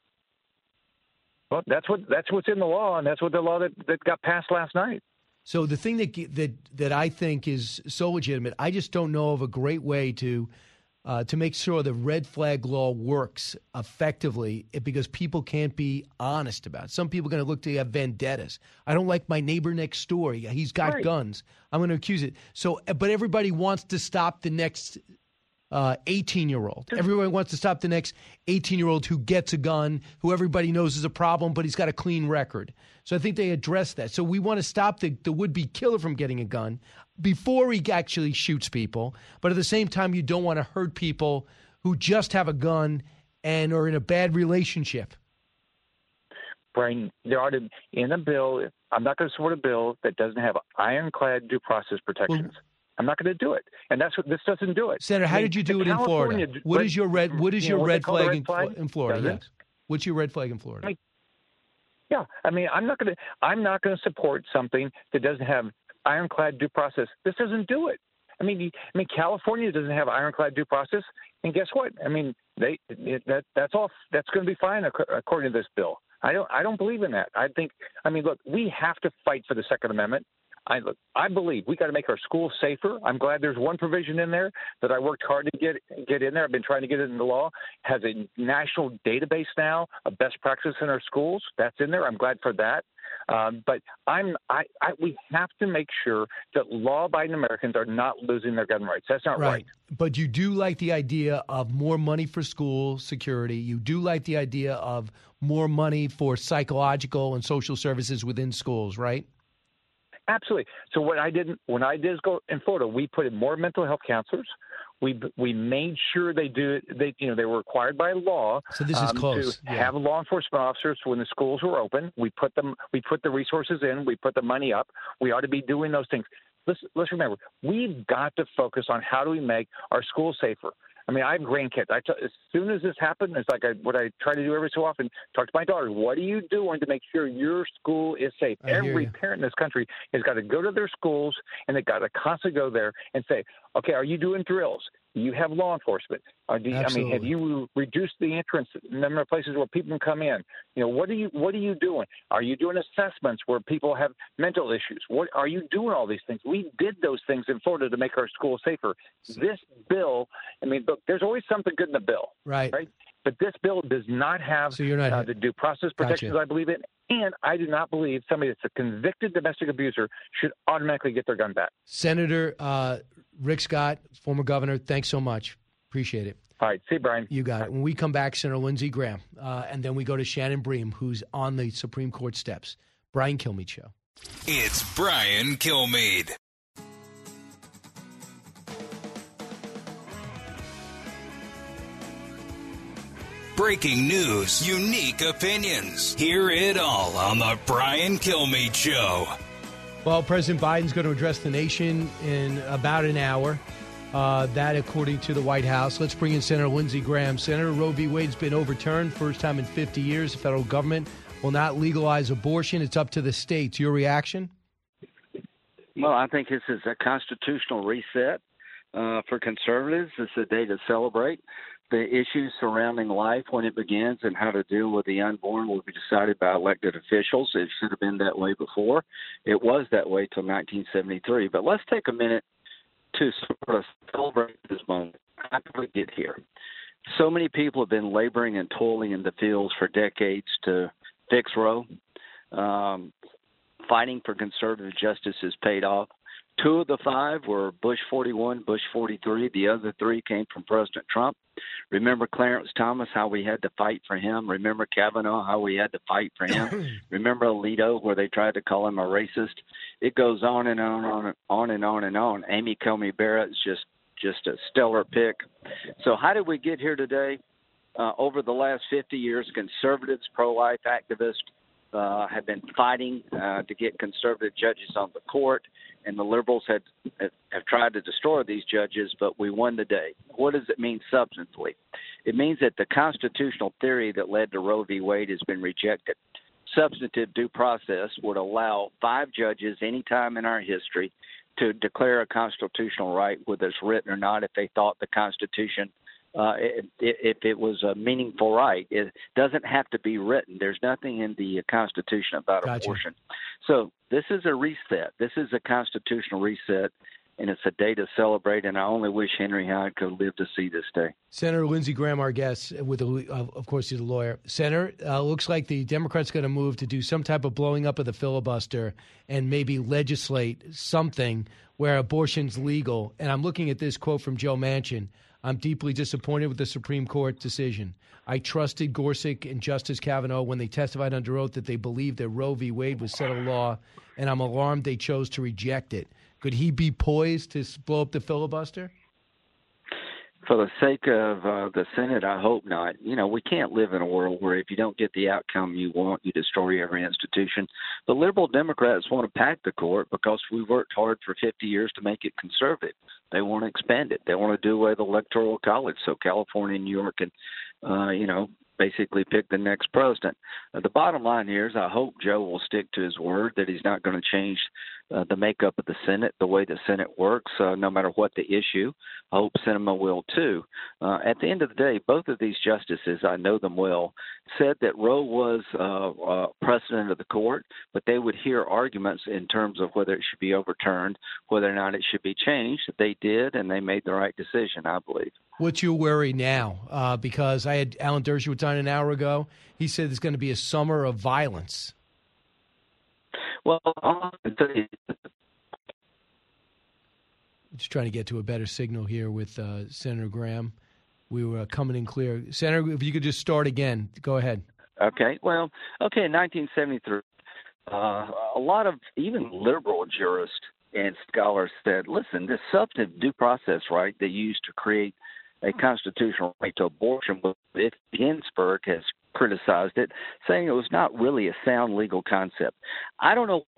Well, that's what that's what's in the law, and that's what the law that, that got passed last night. So the thing that that that I think is so legitimate, I just don't know of a great way to uh, to make sure the red flag law works effectively, because people can't be honest about it. Some people are going to look to have vendettas. I don't like my neighbor next door. He's got right. guns. I'm going to accuse it. So, but everybody wants to stop the next uh, eighteen-year-old. Everyone wants to stop the next eighteen-year-old who gets a gun, who everybody knows is a problem, but he's got a clean record. So I think they address that. So we want to stop the, the would-be killer from getting a gun before he actually shoots people. But at the same time, you don't want to hurt people who just have a gun and are in a bad relationship. Brian, there ought to, in a bill, I'm not going to support a bill that doesn't have ironclad due process protections. Well, I'm not going to do it, and that's what this doesn't do it. Senator, how I mean, did you do it in Florida? What is your red? What is your red flag, red flag in, in Florida? Yes. What's your red flag in Florida? I mean, yeah, I mean, I'm not going to. I'm not going to support something that doesn't have ironclad due process. This doesn't do it. I mean, I mean, California doesn't have ironclad due process, and guess what? I mean, they it, that that's all. That's going to be fine according to this bill. I don't. I don't believe in that. I think. I mean, look, we have to fight for the Second Amendment. I look. I believe we got to make our schools safer. I'm glad there's one provision in there that I worked hard to get get in there. I've been trying to get it in the law. Has a national database now of best practice in our schools. That's in there. I'm glad for that. Um, but I'm. I, I. We have to make sure that law-abiding Americans are not losing their gun rights. That's not right. right. But you do like the idea of more money for school security. You do like the idea of more money for psychological and social services within schools, right? Absolutely. So what I did when I did go in Florida, we put in more mental health counselors. We we made sure they do it. They you know they were required by law. So this is um, close. to Yeah. have law enforcement officers when the schools were open. We put them. We put the resources in. We put the money up. We ought to be doing those things. Let's let's remember, we've got to focus on how do we make our schools safer. I mean, I have grandkids. I t- as soon as this happened, it's like I, what I try to do every so often, talk to my daughter. What are you doing to make sure your school is safe? I hear Every you. parent in this country has got to go to their schools, and they've got to constantly go there and say, okay, are you doing drills? Do you have law enforcement? Or do you, I mean, have you reduced the entrance number of places where people can come in? You know, what are you what are you doing? Are you doing assessments where people have mental issues? What are you doing? All these things. We did those things in Florida to make our schools safer. This bill, I mean, look, there's always something good in the bill, Right. Right. But this bill does not have So you're not- uh, the due process protections Gotcha. I believe in, and I do not believe somebody that's a convicted domestic abuser should automatically get their gun back. Senator uh, Rick Scott, former governor, thanks so much. Appreciate it. All right. See you, Brian. You got it. When we come back, Senator Lindsey Graham, uh, and then we go to Shannon Bream, who's on the Supreme Court steps. Brian Kilmeade Show. It's Brian Kilmeade. Breaking news, unique opinions. Hear it all on the Brian Kilmeade Show. Well, President Biden's going to address the nation in about an hour. Uh, that, according to the White House. Let's bring in Senator Lindsey Graham. Senator, Roe v. Wade's been overturned, first time in fifty years. The federal government will not legalize abortion. It's up to the states. Your reaction? Well, I think this is a constitutional reset uh, for conservatives. It's a day to celebrate. The issues surrounding life when it begins and how to deal with the unborn will be decided by elected officials. It should have been that way before. It was that way till nineteen seventy-three. But let's take a minute to sort of celebrate this moment. How did we get here? So many people have been laboring and toiling in the fields for decades to fix Roe. Um, fighting for conservative justice has paid off. Two of the five were Bush forty-one, Bush forty-three. The other three came from President Trump. Remember Clarence Thomas, how we had to fight for him. Remember Kavanaugh, how we had to fight for him. Remember Alito, where they tried to call him a racist. It goes on and on, on, on and on and on. Amy Coney Barrett is just, just a stellar pick. So how did we get here today? Uh, over the last fifty years, conservatives, pro-life activists, Uh, have been fighting uh, to get conservative judges on the court, and the liberals had have tried to destroy these judges, but we won the day. What does it mean substantively? It means that the constitutional theory that led to Roe v. Wade has been rejected. Substantive due process would allow five judges any time in our history to declare a constitutional right, whether it's written or not, if they thought the Constitution Uh, if, if it was a meaningful right. It doesn't have to be written. There's nothing in the Constitution about Gotcha. abortion. So this is a reset. This is a constitutional reset, and it's a day to celebrate, and I only wish Henry Hyde could live to see this day. Senator Lindsey Graham, our guest, with the, of course, he's a lawyer. Senator, uh, looks like the Democrats going to move to do some type of blowing up of the filibuster and maybe legislate something where abortion's legal. And I'm looking at this quote from Joe Manchin. I'm deeply disappointed with the Supreme Court decision. I trusted Gorsuch and Justice Kavanaugh when they testified under oath that they believed that Roe v. Wade was settled law, and I'm alarmed they chose to reject it. Could he be poised to blow up the filibuster? For the sake of uh, the Senate, I hope not. You know, we can't live in a world where if you don't get the outcome you want, you destroy every institution. The liberal Democrats want to pack the court because we worked hard for fifty years to make it conservative. They want to expand it. They want to do away with the Electoral College so California and New York can, uh, you know, basically pick the next president. Uh, the bottom line here is I hope Joe will stick to his word that he's not going to change uh, the makeup of the Senate, the way the Senate works, uh, no matter what the issue. I hope Sinema will too. Uh, at the end of the day, both of these justices, I know them well, said that Roe was uh, uh, precedent of the court, but they would hear arguments in terms of whether it should be overturned, whether or not it should be changed. They did, and they made the right decision, I believe. What's your worry now? Uh, because I had Alan Dershowitz on an hour ago. He said there's going to be a summer of violence. Well, I'll tell you. Just trying to get to a better signal here with uh, Senator Graham. We were uh, coming in clear. Senator, if you could just start again. Go ahead. Okay. Well, okay, in nineteen seventy-three, uh, a lot of even liberal jurists and scholars said, listen, this substantive due process right they used to create a constitutional right to abortion, if Ginsburg has criticized it, saying it was not really a sound legal concept. I don't know.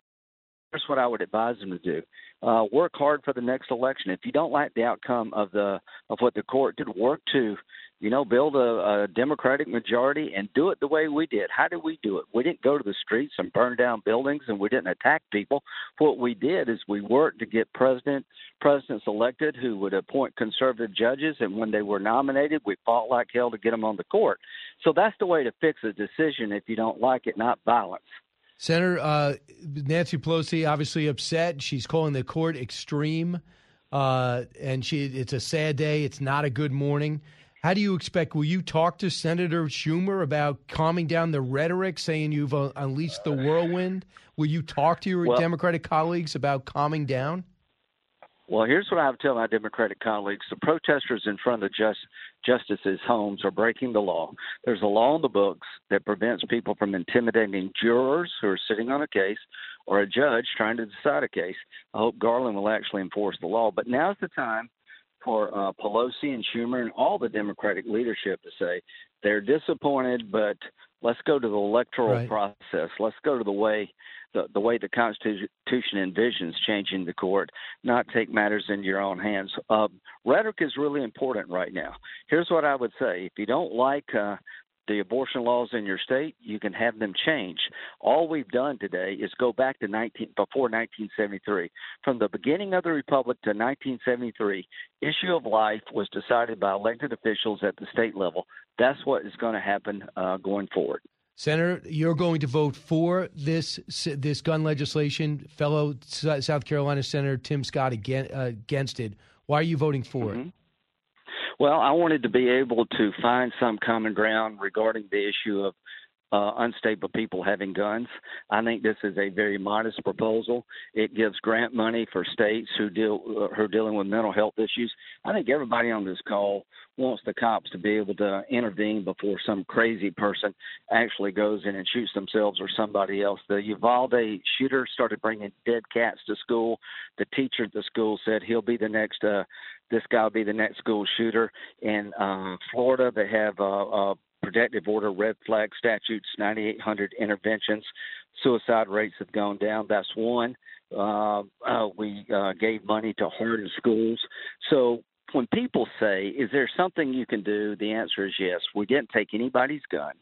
Here's what I would advise them to do. Uh, work hard for the next election. If you don't like the outcome of the of what the court did, work to, you know, build a, a Democratic majority and do it the way we did. How did we do it? We didn't go to the streets and burn down buildings, and we didn't attack people. What we did is we worked to get president presidents elected who would appoint conservative judges, and when they were nominated, we fought like hell to get them on the court. So that's the way to fix a decision if you don't like it, not violence. Senator uh, Nancy Pelosi obviously upset. She's calling the court extreme, uh, and she it's a sad day. It's not a good morning. How do you expect? Will you talk to Senator Schumer about calming down the rhetoric, saying you've uh, unleashed the whirlwind? Will you talk to your well, Democratic colleagues about calming down? Well, here's what I would tell my Democratic colleagues. The protesters in front of the just, justices' homes are breaking the law. There's a law in the books that prevents people from intimidating jurors who are sitting on a case or a judge trying to decide a case. I hope Garland will actually enforce the law. But now's the time for uh, Pelosi and Schumer and all the Democratic leadership to say they're disappointed, but let's go to the electoral right. process. Let's go to the way the, the way the Constitution envisions changing the court, not take matters into your own hands. Uh, rhetoric is really important right now. Here's what I would say. If you don't like uh, the abortion laws in your state, you can have them changed. All we've done today is go back to nineteen before nineteen seventy-three. From the beginning of the Republic to nineteen seventy-three, issue of life was decided by elected officials at the state level. That's what is going to happen uh, going forward. Senator, you're going to vote for this this gun legislation. Fellow South Carolina Senator Tim Scott against it. Why are you voting for mm-hmm. it? Well, I wanted to be able to find some common ground regarding the issue of uh, unstable people having guns. I think this is a very modest proposal. It gives grant money for states who deal uh, who are dealing with mental health issues. I think everybody on this call wants the cops to be able to intervene before some crazy person actually goes in and shoots themselves or somebody else. The Uvalde shooter started bringing dead cats to school. The teacher at the school said he'll be the next uh, this guy will be the next school shooter. In uh, Florida, they have a uh, uh, protective order, red flag statutes, ninety-eight hundred interventions. Suicide rates have gone down. That's one. Uh, uh, we uh, gave money to harden schools. So when people say, is there something you can do? The answer is yes. We didn't take anybody's guns.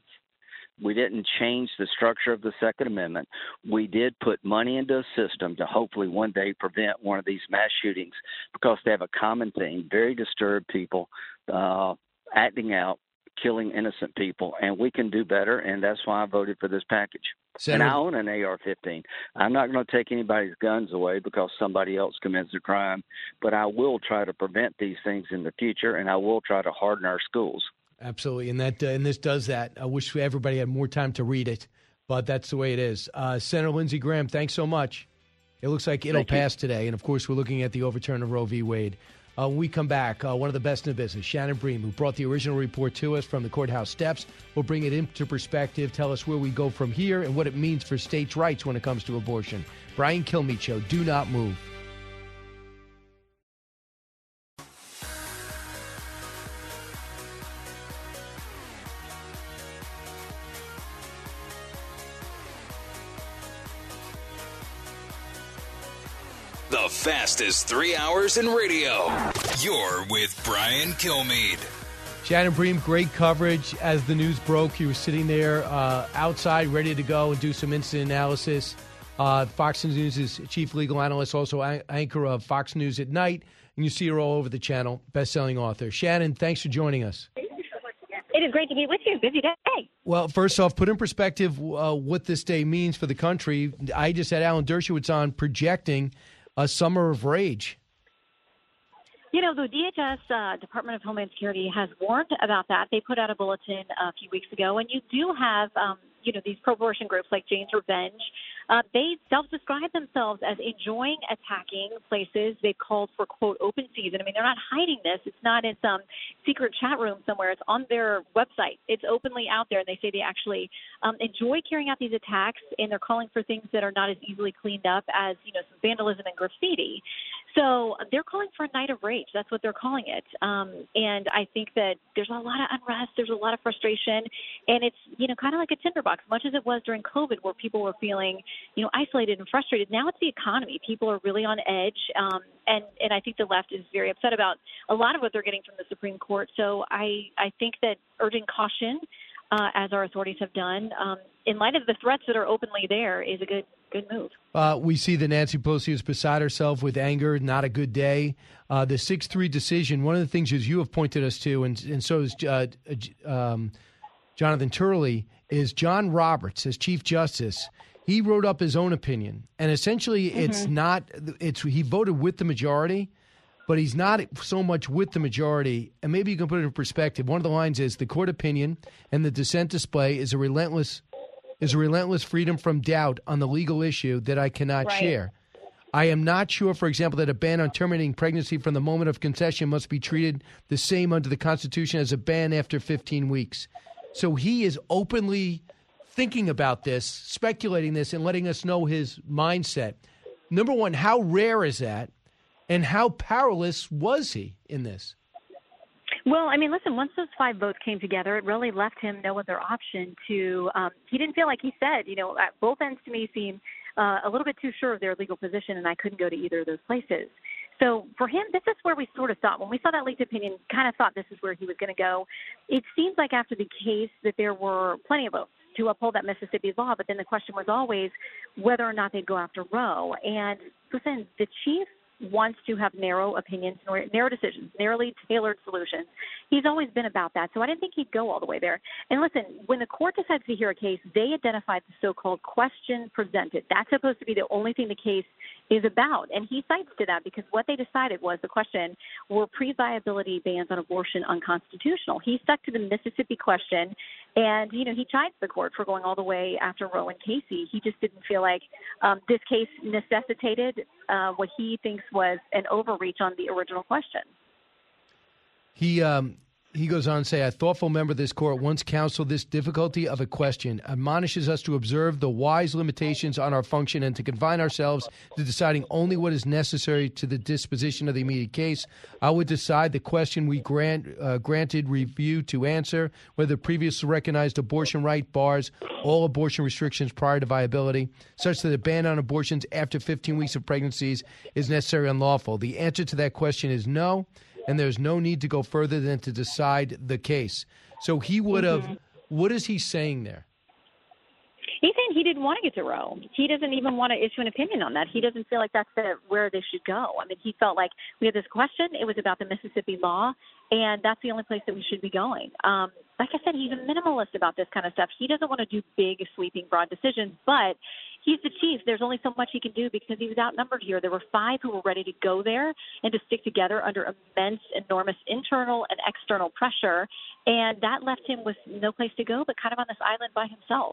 We didn't change the structure of the Second Amendment. We did put money into a system to hopefully one day prevent one of these mass shootings because they have a common theme, very disturbed people uh, acting out, killing innocent people, and we can do better, and that's why I voted for this package. Senator, and I own an A R fifteen. I'm not going to take anybody's guns away because somebody else commits a crime, but I will try to prevent these things in the future, and I will try to harden our schools. Absolutely, and that uh, and this does that. I wish everybody had more time to read it, but that's the way it is. Uh, Senator Lindsey Graham, thanks so much. It looks like it'll Thank pass you. today, and of course, we're looking at the overturn of Roe v. Wade. Uh, when we come back, uh, one of the best in the business, Shannon Bream, who brought the original report to us from the courthouse steps, will bring it into perspective, tell us where we go from here and what it means for states' rights when it comes to abortion. Brian Kilmeade Show, do not move. The fastest three hours in radio. You're with Brian Kilmeade. Shannon Bream, great coverage as the news broke. He was sitting there uh, outside, ready to go and do some incident analysis. Uh, Fox News' chief legal analyst, also an- anchor of Fox News at Night. And you see her all over the channel, best-selling author. Shannon, thanks for joining us. It is great to be with you. Busy day. Well, first off, put in perspective uh, what this day means for the country. I just had Alan Dershowitz on projecting a summer of rage. You know, the D H S, uh, Department of Homeland Security, has warned about that. They put out a bulletin a few weeks ago, and you do have, um, you know, these pro-abortion groups like Jane's Revenge Uh, they self-describe themselves as enjoying attacking places they've called for, quote, open season. I mean, they're not hiding this. It's not in some secret chat room somewhere. It's on their website. It's openly out there, and they say they actually um, enjoy carrying out these attacks, and they're calling for things that are not as easily cleaned up as, you know, some vandalism and graffiti. So they're calling for a night of rage. That's what they're calling it. Um, and I think that there's a lot of unrest. There's a lot of frustration. And it's, you know, kind of like a tinderbox, much as it was during COVID where people were feeling, you know, isolated and frustrated. Now it's the economy. People are really on edge. Um, and, and I think the left is very upset about a lot of what they're getting from the Supreme Court. So I, I think that urging caution, uh, as our authorities have done, um, in light of the threats that are openly there, is a good Good move. Uh, we see that Nancy Pelosi is beside herself with anger. Not a good day. Uh, the six three decision, one of the things is you have pointed us to, and, and so is uh, um, Jonathan Turley, is John Roberts as Chief Justice. He wrote up his own opinion, and essentially mm-hmm. it's not – It's he voted with the majority, but he's not so much with the majority. And maybe you can put it in perspective. One of the lines is, the court opinion and the dissent display is a relentless – is a relentless freedom from doubt on the legal issue that I cannot right. share. I am not sure, for example, that a ban on terminating pregnancy from the moment of conception must be treated the same under the Constitution as a ban after fifteen weeks. So he is openly thinking about this, speculating this, and letting us know his mindset. Number one, how rare is that? And how powerless was he in this? Well, I mean, listen, once those five votes came together, it really left him no other option to um, – he didn't feel like he said, you know, at both ends to me seem uh, a little bit too sure of their legal position, and I couldn't go to either of those places. So for him, this is where we sort of thought – when we saw that leaked opinion, kind of thought this is where he was going to go. It seems like after the case that there were plenty of votes to uphold that Mississippi law, but then the question was always whether or not they'd go after Roe. And listen, the chief – wants to have narrow opinions, narrow decisions, narrowly tailored solutions. He's always been about that, so I didn't think he'd go all the way there. And listen, when the court decides to hear a case, they identified the so-called question presented. That's supposed to be the only thing the case is about, and he cites to that because what they decided was the question, were pre-viability bans on abortion unconstitutional? He stuck to the Mississippi question, and, you know, he chides the court for going all the way after Roe and Casey. He just didn't feel like um, this case necessitated uh, what he thinks was an overreach on the original question. He um, he goes on to say, a thoughtful member of this court once counseled this difficulty of a question, admonishes us to observe the wise limitations on our function and to confine ourselves to deciding only what is necessary to the disposition of the immediate case. I would decide the question we grant uh, granted review to answer, whether the previously recognized abortion right bars all abortion restrictions prior to viability, such that a ban on abortions after fifteen weeks of pregnancies is necessary or unlawful. The answer to that question is no, and there's no need to go further than to decide the case. So he would have, mm-hmm. What is he saying there? He's saying he didn't want to get to Roe. He doesn't even want to issue an opinion on that. He doesn't feel like that's the, where they should go. I mean, he felt like we had this question. It was about the Mississippi law, and that's the only place that we should be going. Um, like I said, he's a minimalist about this kind of stuff. He doesn't want to do big, sweeping, broad decisions, but he's the chief. There's only so much he can do because he was outnumbered here. There were five who were ready to go there and to stick together under immense, enormous internal and external pressure, and that left him with no place to go but kind of on this island by himself.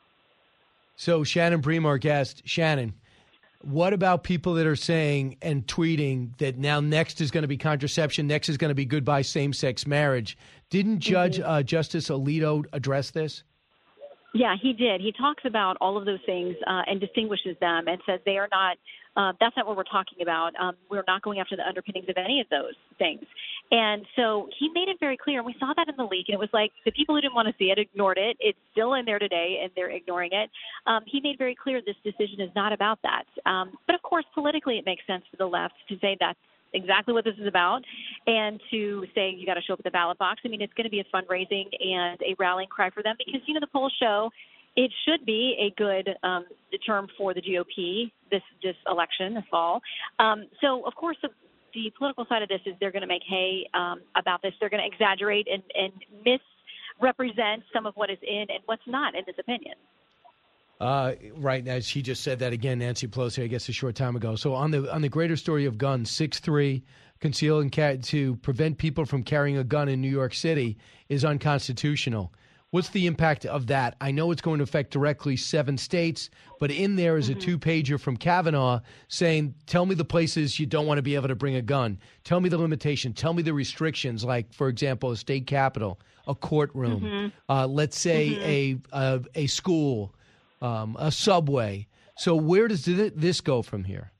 So Shannon Bream, our guest. Shannon, what about people that are saying and tweeting that now next is going to be contraception, next is going to be goodbye same-sex marriage? Didn't Judge mm-hmm. uh, Justice Alito address this? Yeah, he did. He talks about all of those things uh, and distinguishes them and says they are not, uh, that's not what we're talking about. Um, we're not going after the underpinnings of any of those things. And so he made it very clear, and we saw that in the leak, and it was like the people who didn't want to see it ignored it. It's still in there today, and they're ignoring it. Um, he made very clear this decision is not about that. Um, but, of course, politically it makes sense for the left to say that's exactly what this is about, and to say you got to show up at the ballot box. I mean, it's going to be a fundraising and a rallying cry for them because, you know, the polls show it should be a good um, term for the G O P this this election, this fall. Um, so, of course, the, the political side of this is they're going to make hay um, about this. They're going to exaggerate and, and misrepresent some of what is in and what's not in this opinion. Uh, right now, she just said that again, Nancy Pelosi, I guess a short time ago. So on the on the greater story of guns, six three, conceal and ca- to prevent people from carrying a gun in New York City is unconstitutional. What's the impact of that? I know it's going to affect directly seven states, but in there is mm-hmm. a two-pager from Kavanaugh saying, tell me the places you don't want to be able to bring a gun. Tell me the limitation. Tell me the restrictions, like, for example, a state capitol, a courtroom, mm-hmm. uh, let's say mm-hmm. a, a a school, um, a subway. So where does this go from here?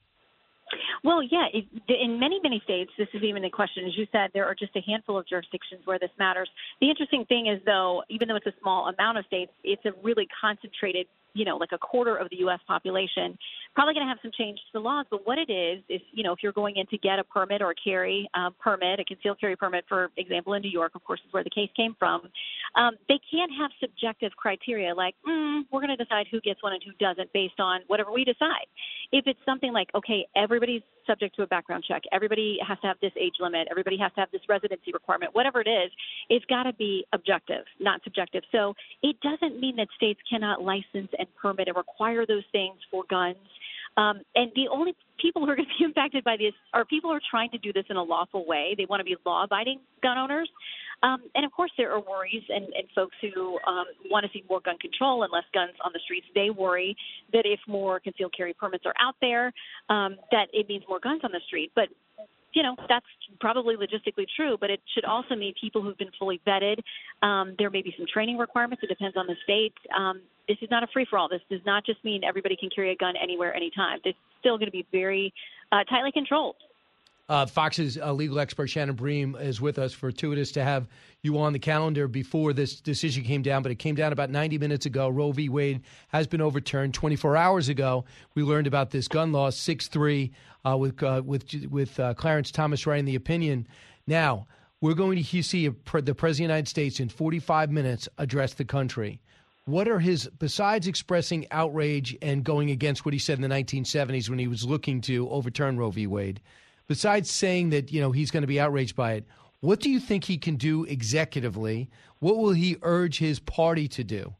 Well, yeah, it, in many, many states, this is even a question. As you said, there are just a handful of jurisdictions where this matters. The interesting thing is, though, even though it's a small amount of states, it's a really concentrated, you know, like a quarter of the U S population. Probably going to have some change to the laws, but what it is, is, you know, if you're going in to get a permit or a carry uh, permit, a concealed carry permit, for example, in New York, of course, is where the case came from, um, they can't have subjective criteria like, mm, we're going to decide who gets one and who doesn't based on whatever we decide. If it's something like, okay, everybody's subject to a background check, everybody has to have this age limit, everybody has to have this residency requirement, whatever it is, it's got to be objective, not subjective. So it doesn't mean that states cannot license and permit and require those things for guns. Um, and the only people who are going to be impacted by this are people who are trying to do this in a lawful way. They want to be law-abiding gun owners. Um, and, of course, there are worries and, and folks who um, want to see more gun control and less guns on the streets. They worry that if more concealed carry permits are out there, um, that it means more guns on the street. But, you know, that's probably logistically true, but it should also mean people who've been fully vetted. Um, there may be some training requirements. It depends on the state. Um, this is not a free-for-all. This does not just mean everybody can carry a gun anywhere, anytime. It's still going to be very uh, tightly controlled. Uh, Fox's uh, legal expert Shannon Bream is with us. Fortuitous to have you on the calendar before this decision came down, but it came down about ninety minutes ago. Roe v. Wade has been overturned. twenty-four hours ago, we learned about this gun law, six three, uh, with uh, with with uh, Clarence Thomas writing the opinion. Now, we're going to see a, the President of the United States in forty-five minutes address the country. What are his, besides expressing outrage and going against what he said in the nineteen seventies when he was looking to overturn Roe v. Wade, besides saying that, you know, he's going to be outraged by it, what do you think he can do executively? What will he urge his party to do?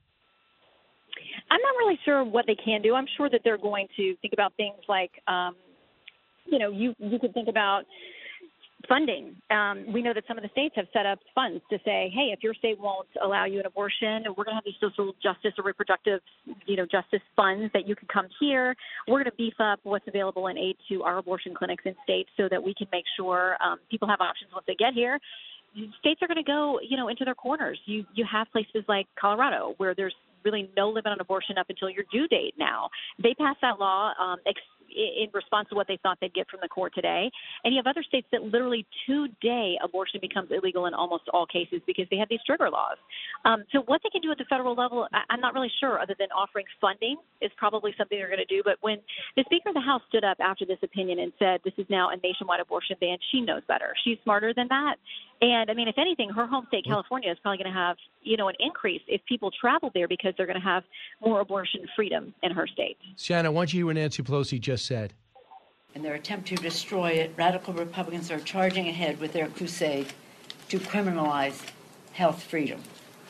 I'm not really sure what they can do. I'm sure that they're going to think about things like, um, you know, you, you could think about funding. Um, we know that some of the states have set up funds to say, hey, if your state won't allow you an abortion, we're going to have these social justice or reproductive, you know, justice funds that you can come here. We're going to beef up what's available in aid to our abortion clinics in states so that we can make sure um, people have options once they get here. States are going to go, you know, into their corners. You you have places like Colorado where there's really no limit on abortion up until your due date now. They passed that law um, ex- in response to what they thought they'd get from the court today. And you have other states that literally today abortion becomes illegal in almost all cases because they have these trigger laws. Um, so what they can do at the federal level, I- I'm not really sure, other than offering funding is probably something they're going to do. But when the Speaker of the House stood up after this opinion and said this is now a nationwide abortion ban, she knows better. She's smarter than that. And, I mean, if anything, her home state, California, is probably going to have, you know, an increase if people travel there because they're going to have more abortion freedom in her state. Shannon, why don't you hear what Nancy Pelosi just said? In their attempt to destroy it, radical Republicans are charging ahead with their crusade to criminalize health freedom.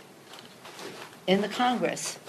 In the Congress,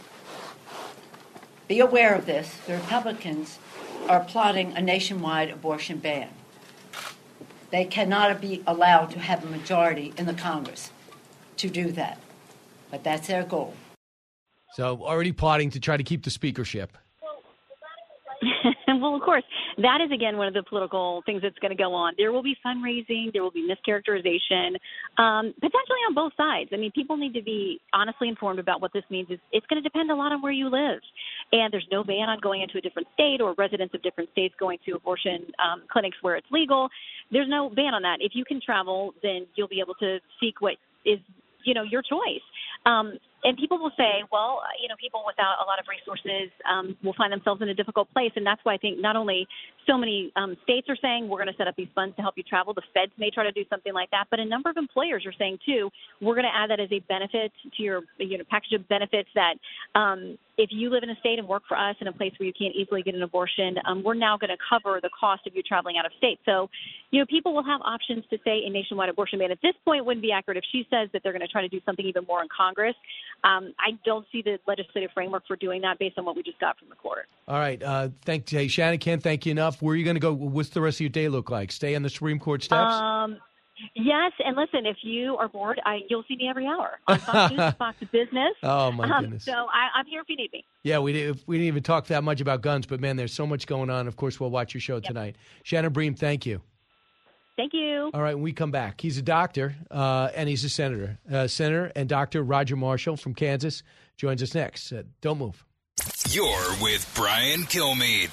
be aware of this, the Republicans are plotting a nationwide abortion ban. They cannot be allowed to have a majority in the Congress to do that. But that's their goal. So already plotting to try to keep the speakership. Well, of course, that is, again, one of the political things that's going to go on. There will be fundraising. There will be mischaracterization, um, potentially on both sides. I mean, people need to be honestly informed about what this means. It's, it's going to depend a lot on where you live. And there's no ban on going into a different state or residents of different states going to abortion um, clinics where it's legal. There's no ban on that. If you can travel, then you'll be able to seek what is, you know, your choice. Um, and people will say, well, you know, people without a lot of resources um, will find themselves in a difficult place. And that's why I think not only so many um, states are saying we're going to set up these funds to help you travel. The feds may try to do something like that. But a number of employers are saying, too, we're going to add that as a benefit to your, you know, package of benefits that um, if you live in a state and work for us in a place where you can't easily get an abortion, um, we're now going to cover the cost of you traveling out of state. So, you know, people will have options to say a nationwide abortion ban. At this point, it wouldn't be accurate if she says that they're going to try to do something even more in Congress. Um, I don't see the legislative framework for doing that based on what we just got from the court. All right. Uh, thank hey, Shannon, can't thank you enough. Where are you going to go? What's the rest of your day look like? Stay on the Supreme Court steps? Um, Yes, and listen, if you are bored, I, you'll see me every hour on Fox News, Fox Business. Oh, my um, goodness. So I, I'm here if you need me. Yeah, we, did, we didn't even talk that much about guns, but, man, there's so much going on. Of course, we'll watch your show yep. tonight. Shannon Bream, thank you. Thank you. All right, when we come back, he's a doctor uh, and he's a senator. Uh, Senator and Doctor Roger Marshall from Kansas joins us next. Uh, don't move. You're with Brian Kilmeade.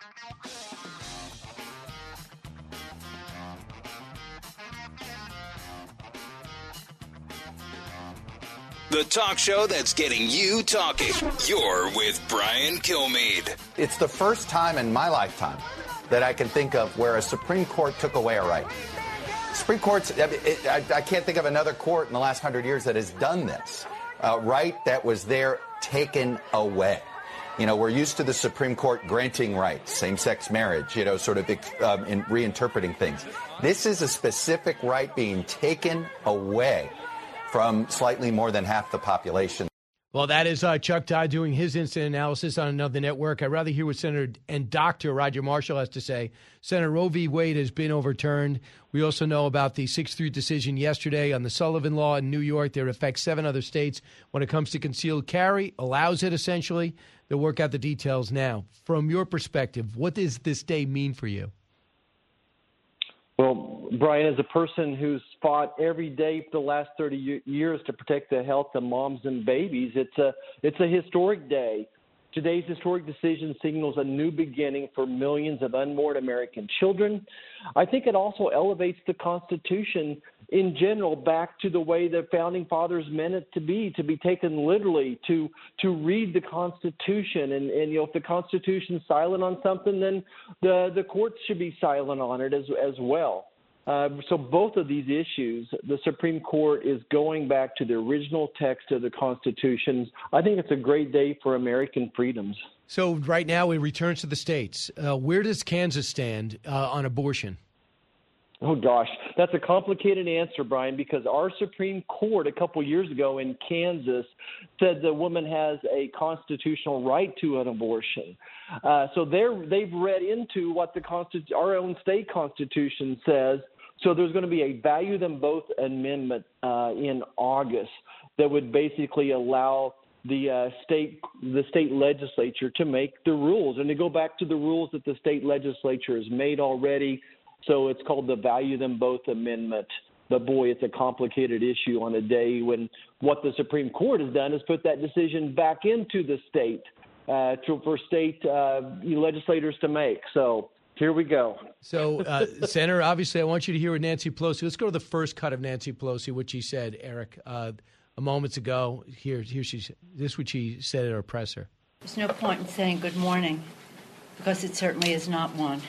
The talk show that's getting you talking. You're with Brian Kilmeade. It's the first time in my lifetime that I can think of where a Supreme Court took away a right. Supreme Court's, it, I, I can't think of another court in the last hundred years that has done this. A right that was there taken away. You know, we're used to the Supreme Court granting rights, same-sex marriage, you know, sort of um, in reinterpreting things. This is a specific right being taken away from slightly more than half the population. Well, that is uh, Chuck Todd doing his instant analysis on another network. I'd rather hear what Senator and Doctor Roger Marshall has to say. Senator Roe v. Wade has been overturned. We also know about the six three decision yesterday on the Sullivan Law in New York that affects seven other states when it comes to concealed carry, allows it essentially. They'll work out the details now. From your perspective, what does this day mean for you? Well, Brian, as a person who's fought every day for the last thirty years to protect the health of moms and babies, it's a it's a historic day. Today's historic decision signals a new beginning for millions of unborn American children. I think it also elevates the Constitution in general back to the way the Founding Fathers meant it to be, to be taken literally, to to read the Constitution. And, and you know, if the Constitution's silent on something, then the, the courts should be silent on it as, as well. Uh, so both of these issues, the Supreme Court is going back to the original text of the Constitution. I think it's a great day for American freedoms. So right now it returns to the states. Uh, where does Kansas stand uh, on abortion? Oh, gosh, that's a complicated answer, Brian, because our Supreme Court a couple years ago in Kansas said the woman has a constitutional right to an abortion. Uh, so they're, they've read into what the Constitu- our own state constitution says. So there's going to be a value them both amendment uh, in August that would basically allow the uh, state the state legislature to make the rules and to go back to the rules that the state legislature has made already. So it's called the Value Them Both Amendment. But, boy, it's a complicated issue on a day when what the Supreme Court has done is put that decision back into the state uh, to, for state uh, legislators to make. So here we go. So, uh, Senator, obviously I want you to hear what Nancy Pelosi. Let's go to the first cut of Nancy Pelosi, what she said, Eric, uh, a moments ago. Here, here she's, this is what she said at her presser. There's no point in saying good morning because it certainly is not one.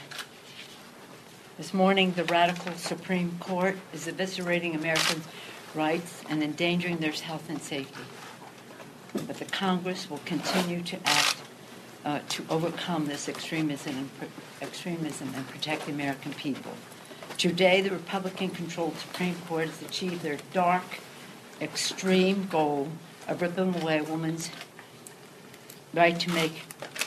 This morning, the radical Supreme Court is eviscerating Americans' rights and endangering their health and safety. But the Congress will continue to act uh, to overcome this extremism and, extremism and protect the American people. Today, the Republican-controlled Supreme Court has achieved their dark, extreme goal of ripping away a woman's right to make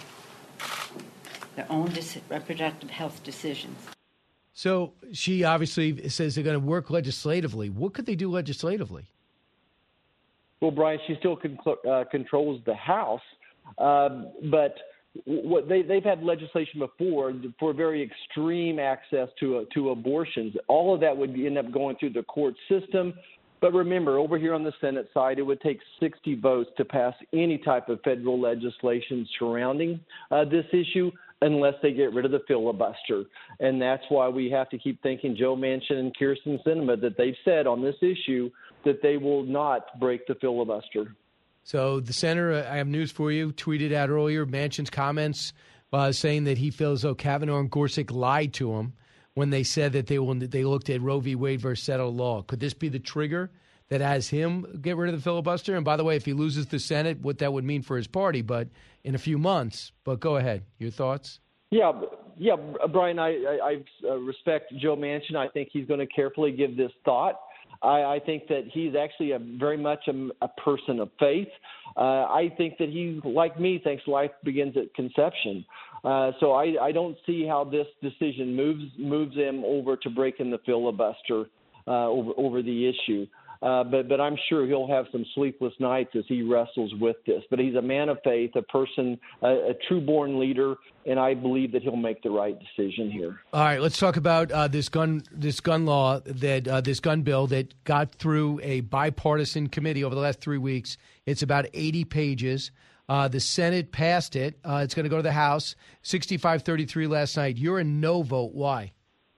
their own reproductive health decisions. So she obviously says they're going to work legislatively. What could they do legislatively? Well, Brian, she still con- uh, controls the House, um, but what they, they've had legislation before for very extreme access to uh, to abortions. All of that would end up going through the court system. But remember, over here on the Senate side, it would take sixty votes to pass any type of federal legislation surrounding uh, this issue, unless they get rid of the filibuster. And that's why we have to keep thinking Joe Manchin and Kyrsten Sinema that they've said on this issue that they will not break the filibuster. So the senator, I have news for you, tweeted out earlier Manchin's comments uh, saying that he feels though Kavanaugh and Gorsuch lied to him when they said that they will, they looked at Roe v. Wade versus settled law. Could this be the trigger that has him get rid of the filibuster? And by the way, if he loses the Senate, what that would mean for his party, but in a few months. But go ahead. Your thoughts? Yeah, yeah, Brian, I, I, I uh, respect Joe Manchin. I think he's going to carefully give this thought. I, I think that he's actually a, very much a, a person of faith. Uh, I think that he, like me, thinks life begins at conception. Uh, so I, I don't see how this decision moves moves him over to breaking the filibuster. uh, over, over the issue. Uh, but but I'm sure he'll have some sleepless nights as he wrestles with this. But he's a man of faith, a person, a, a true-born leader, and I believe that he'll make the right decision here. All right, let's talk about uh, this gun this gun law that uh, this gun bill that got through a bipartisan committee over the last three weeks. It's about eighty pages. Uh, the Senate passed it. Uh, it's going to go to the House. sixty-five thirty-three last night. You're a no vote. Why?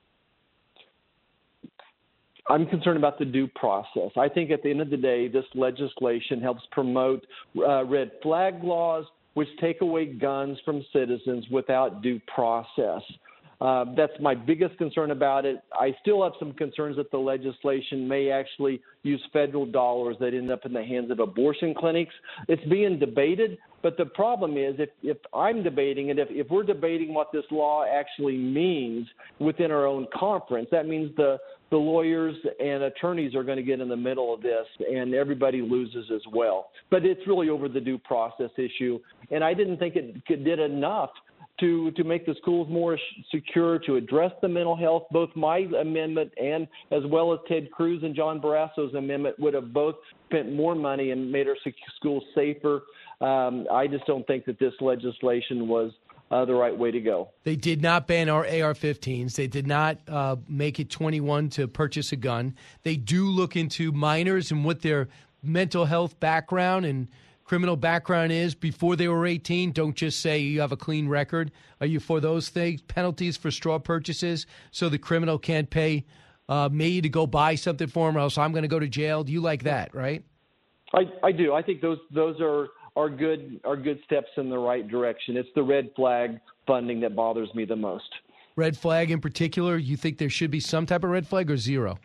I'm concerned about the due process. I think at the end of the day, this legislation helps promote uh, red flag laws, which take away guns from citizens without due process. Uh, that's my biggest concern about it. I still have some concerns that the legislation may actually use federal dollars that end up in the hands of abortion clinics. It's being debated, but the problem is if, if I'm debating it, if, if we're debating what this law actually means within our own conference, that means the, the lawyers and attorneys are going to get in the middle of this, and everybody loses as well. But it's really over the due process issue, and I didn't think it did enough to to make the schools more secure, to address the mental health. Both my amendment and as well as Ted Cruz and John Barrasso's amendment would have both spent more money and made our schools safer. Um, I just don't think that this legislation was uh, the right way to go. They did not ban our A R fifteens. They did not uh, make it twenty-one to purchase a gun. They do look into minors and what their mental health background and criminal background is before they were eighteen. Don't just say you have a clean record. Are you for those things, penalties for straw purchases, so the criminal can't pay uh, me to go buy something for him, or else I'm going to go to jail? Do you like that, right? I, I do. I think those those are are good are good steps in the right direction. It's the red flag funding that bothers me the most. Red flag in particular, you think there should be some type of red flag or zero?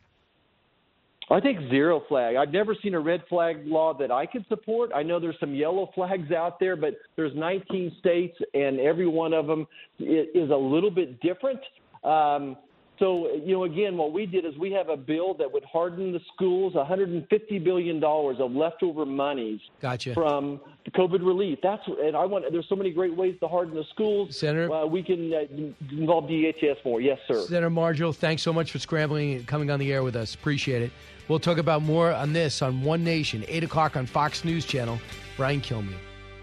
I think zero flag. I've never seen a red flag law that I could support. I know there's some yellow flags out there, but there's nineteen states, and every one of them is a little bit different. Um, so, you know, again, what we did is we have a bill that would harden the schools, one hundred fifty billion dollars of leftover monies gotcha. from the COVID relief. That's and I want. There's so many great ways to harden the schools. Senator, uh, we can uh, involve D H S more. Yes, sir. Senator Marjo, thanks so much for scrambling and coming on the air with us. Appreciate it. We'll talk about more on this on One Nation, eight o'clock on Fox News Channel. Brian Kilmeade.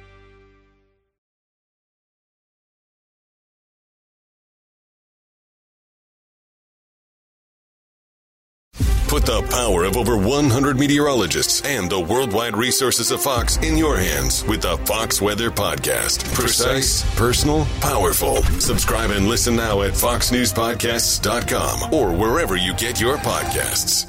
Put the power of over one hundred meteorologists and the worldwide resources of Fox in your hands with the Fox Weather Podcast. Precise, personal, powerful. Subscribe and listen now at fox news podcasts dot com or wherever you get your podcasts.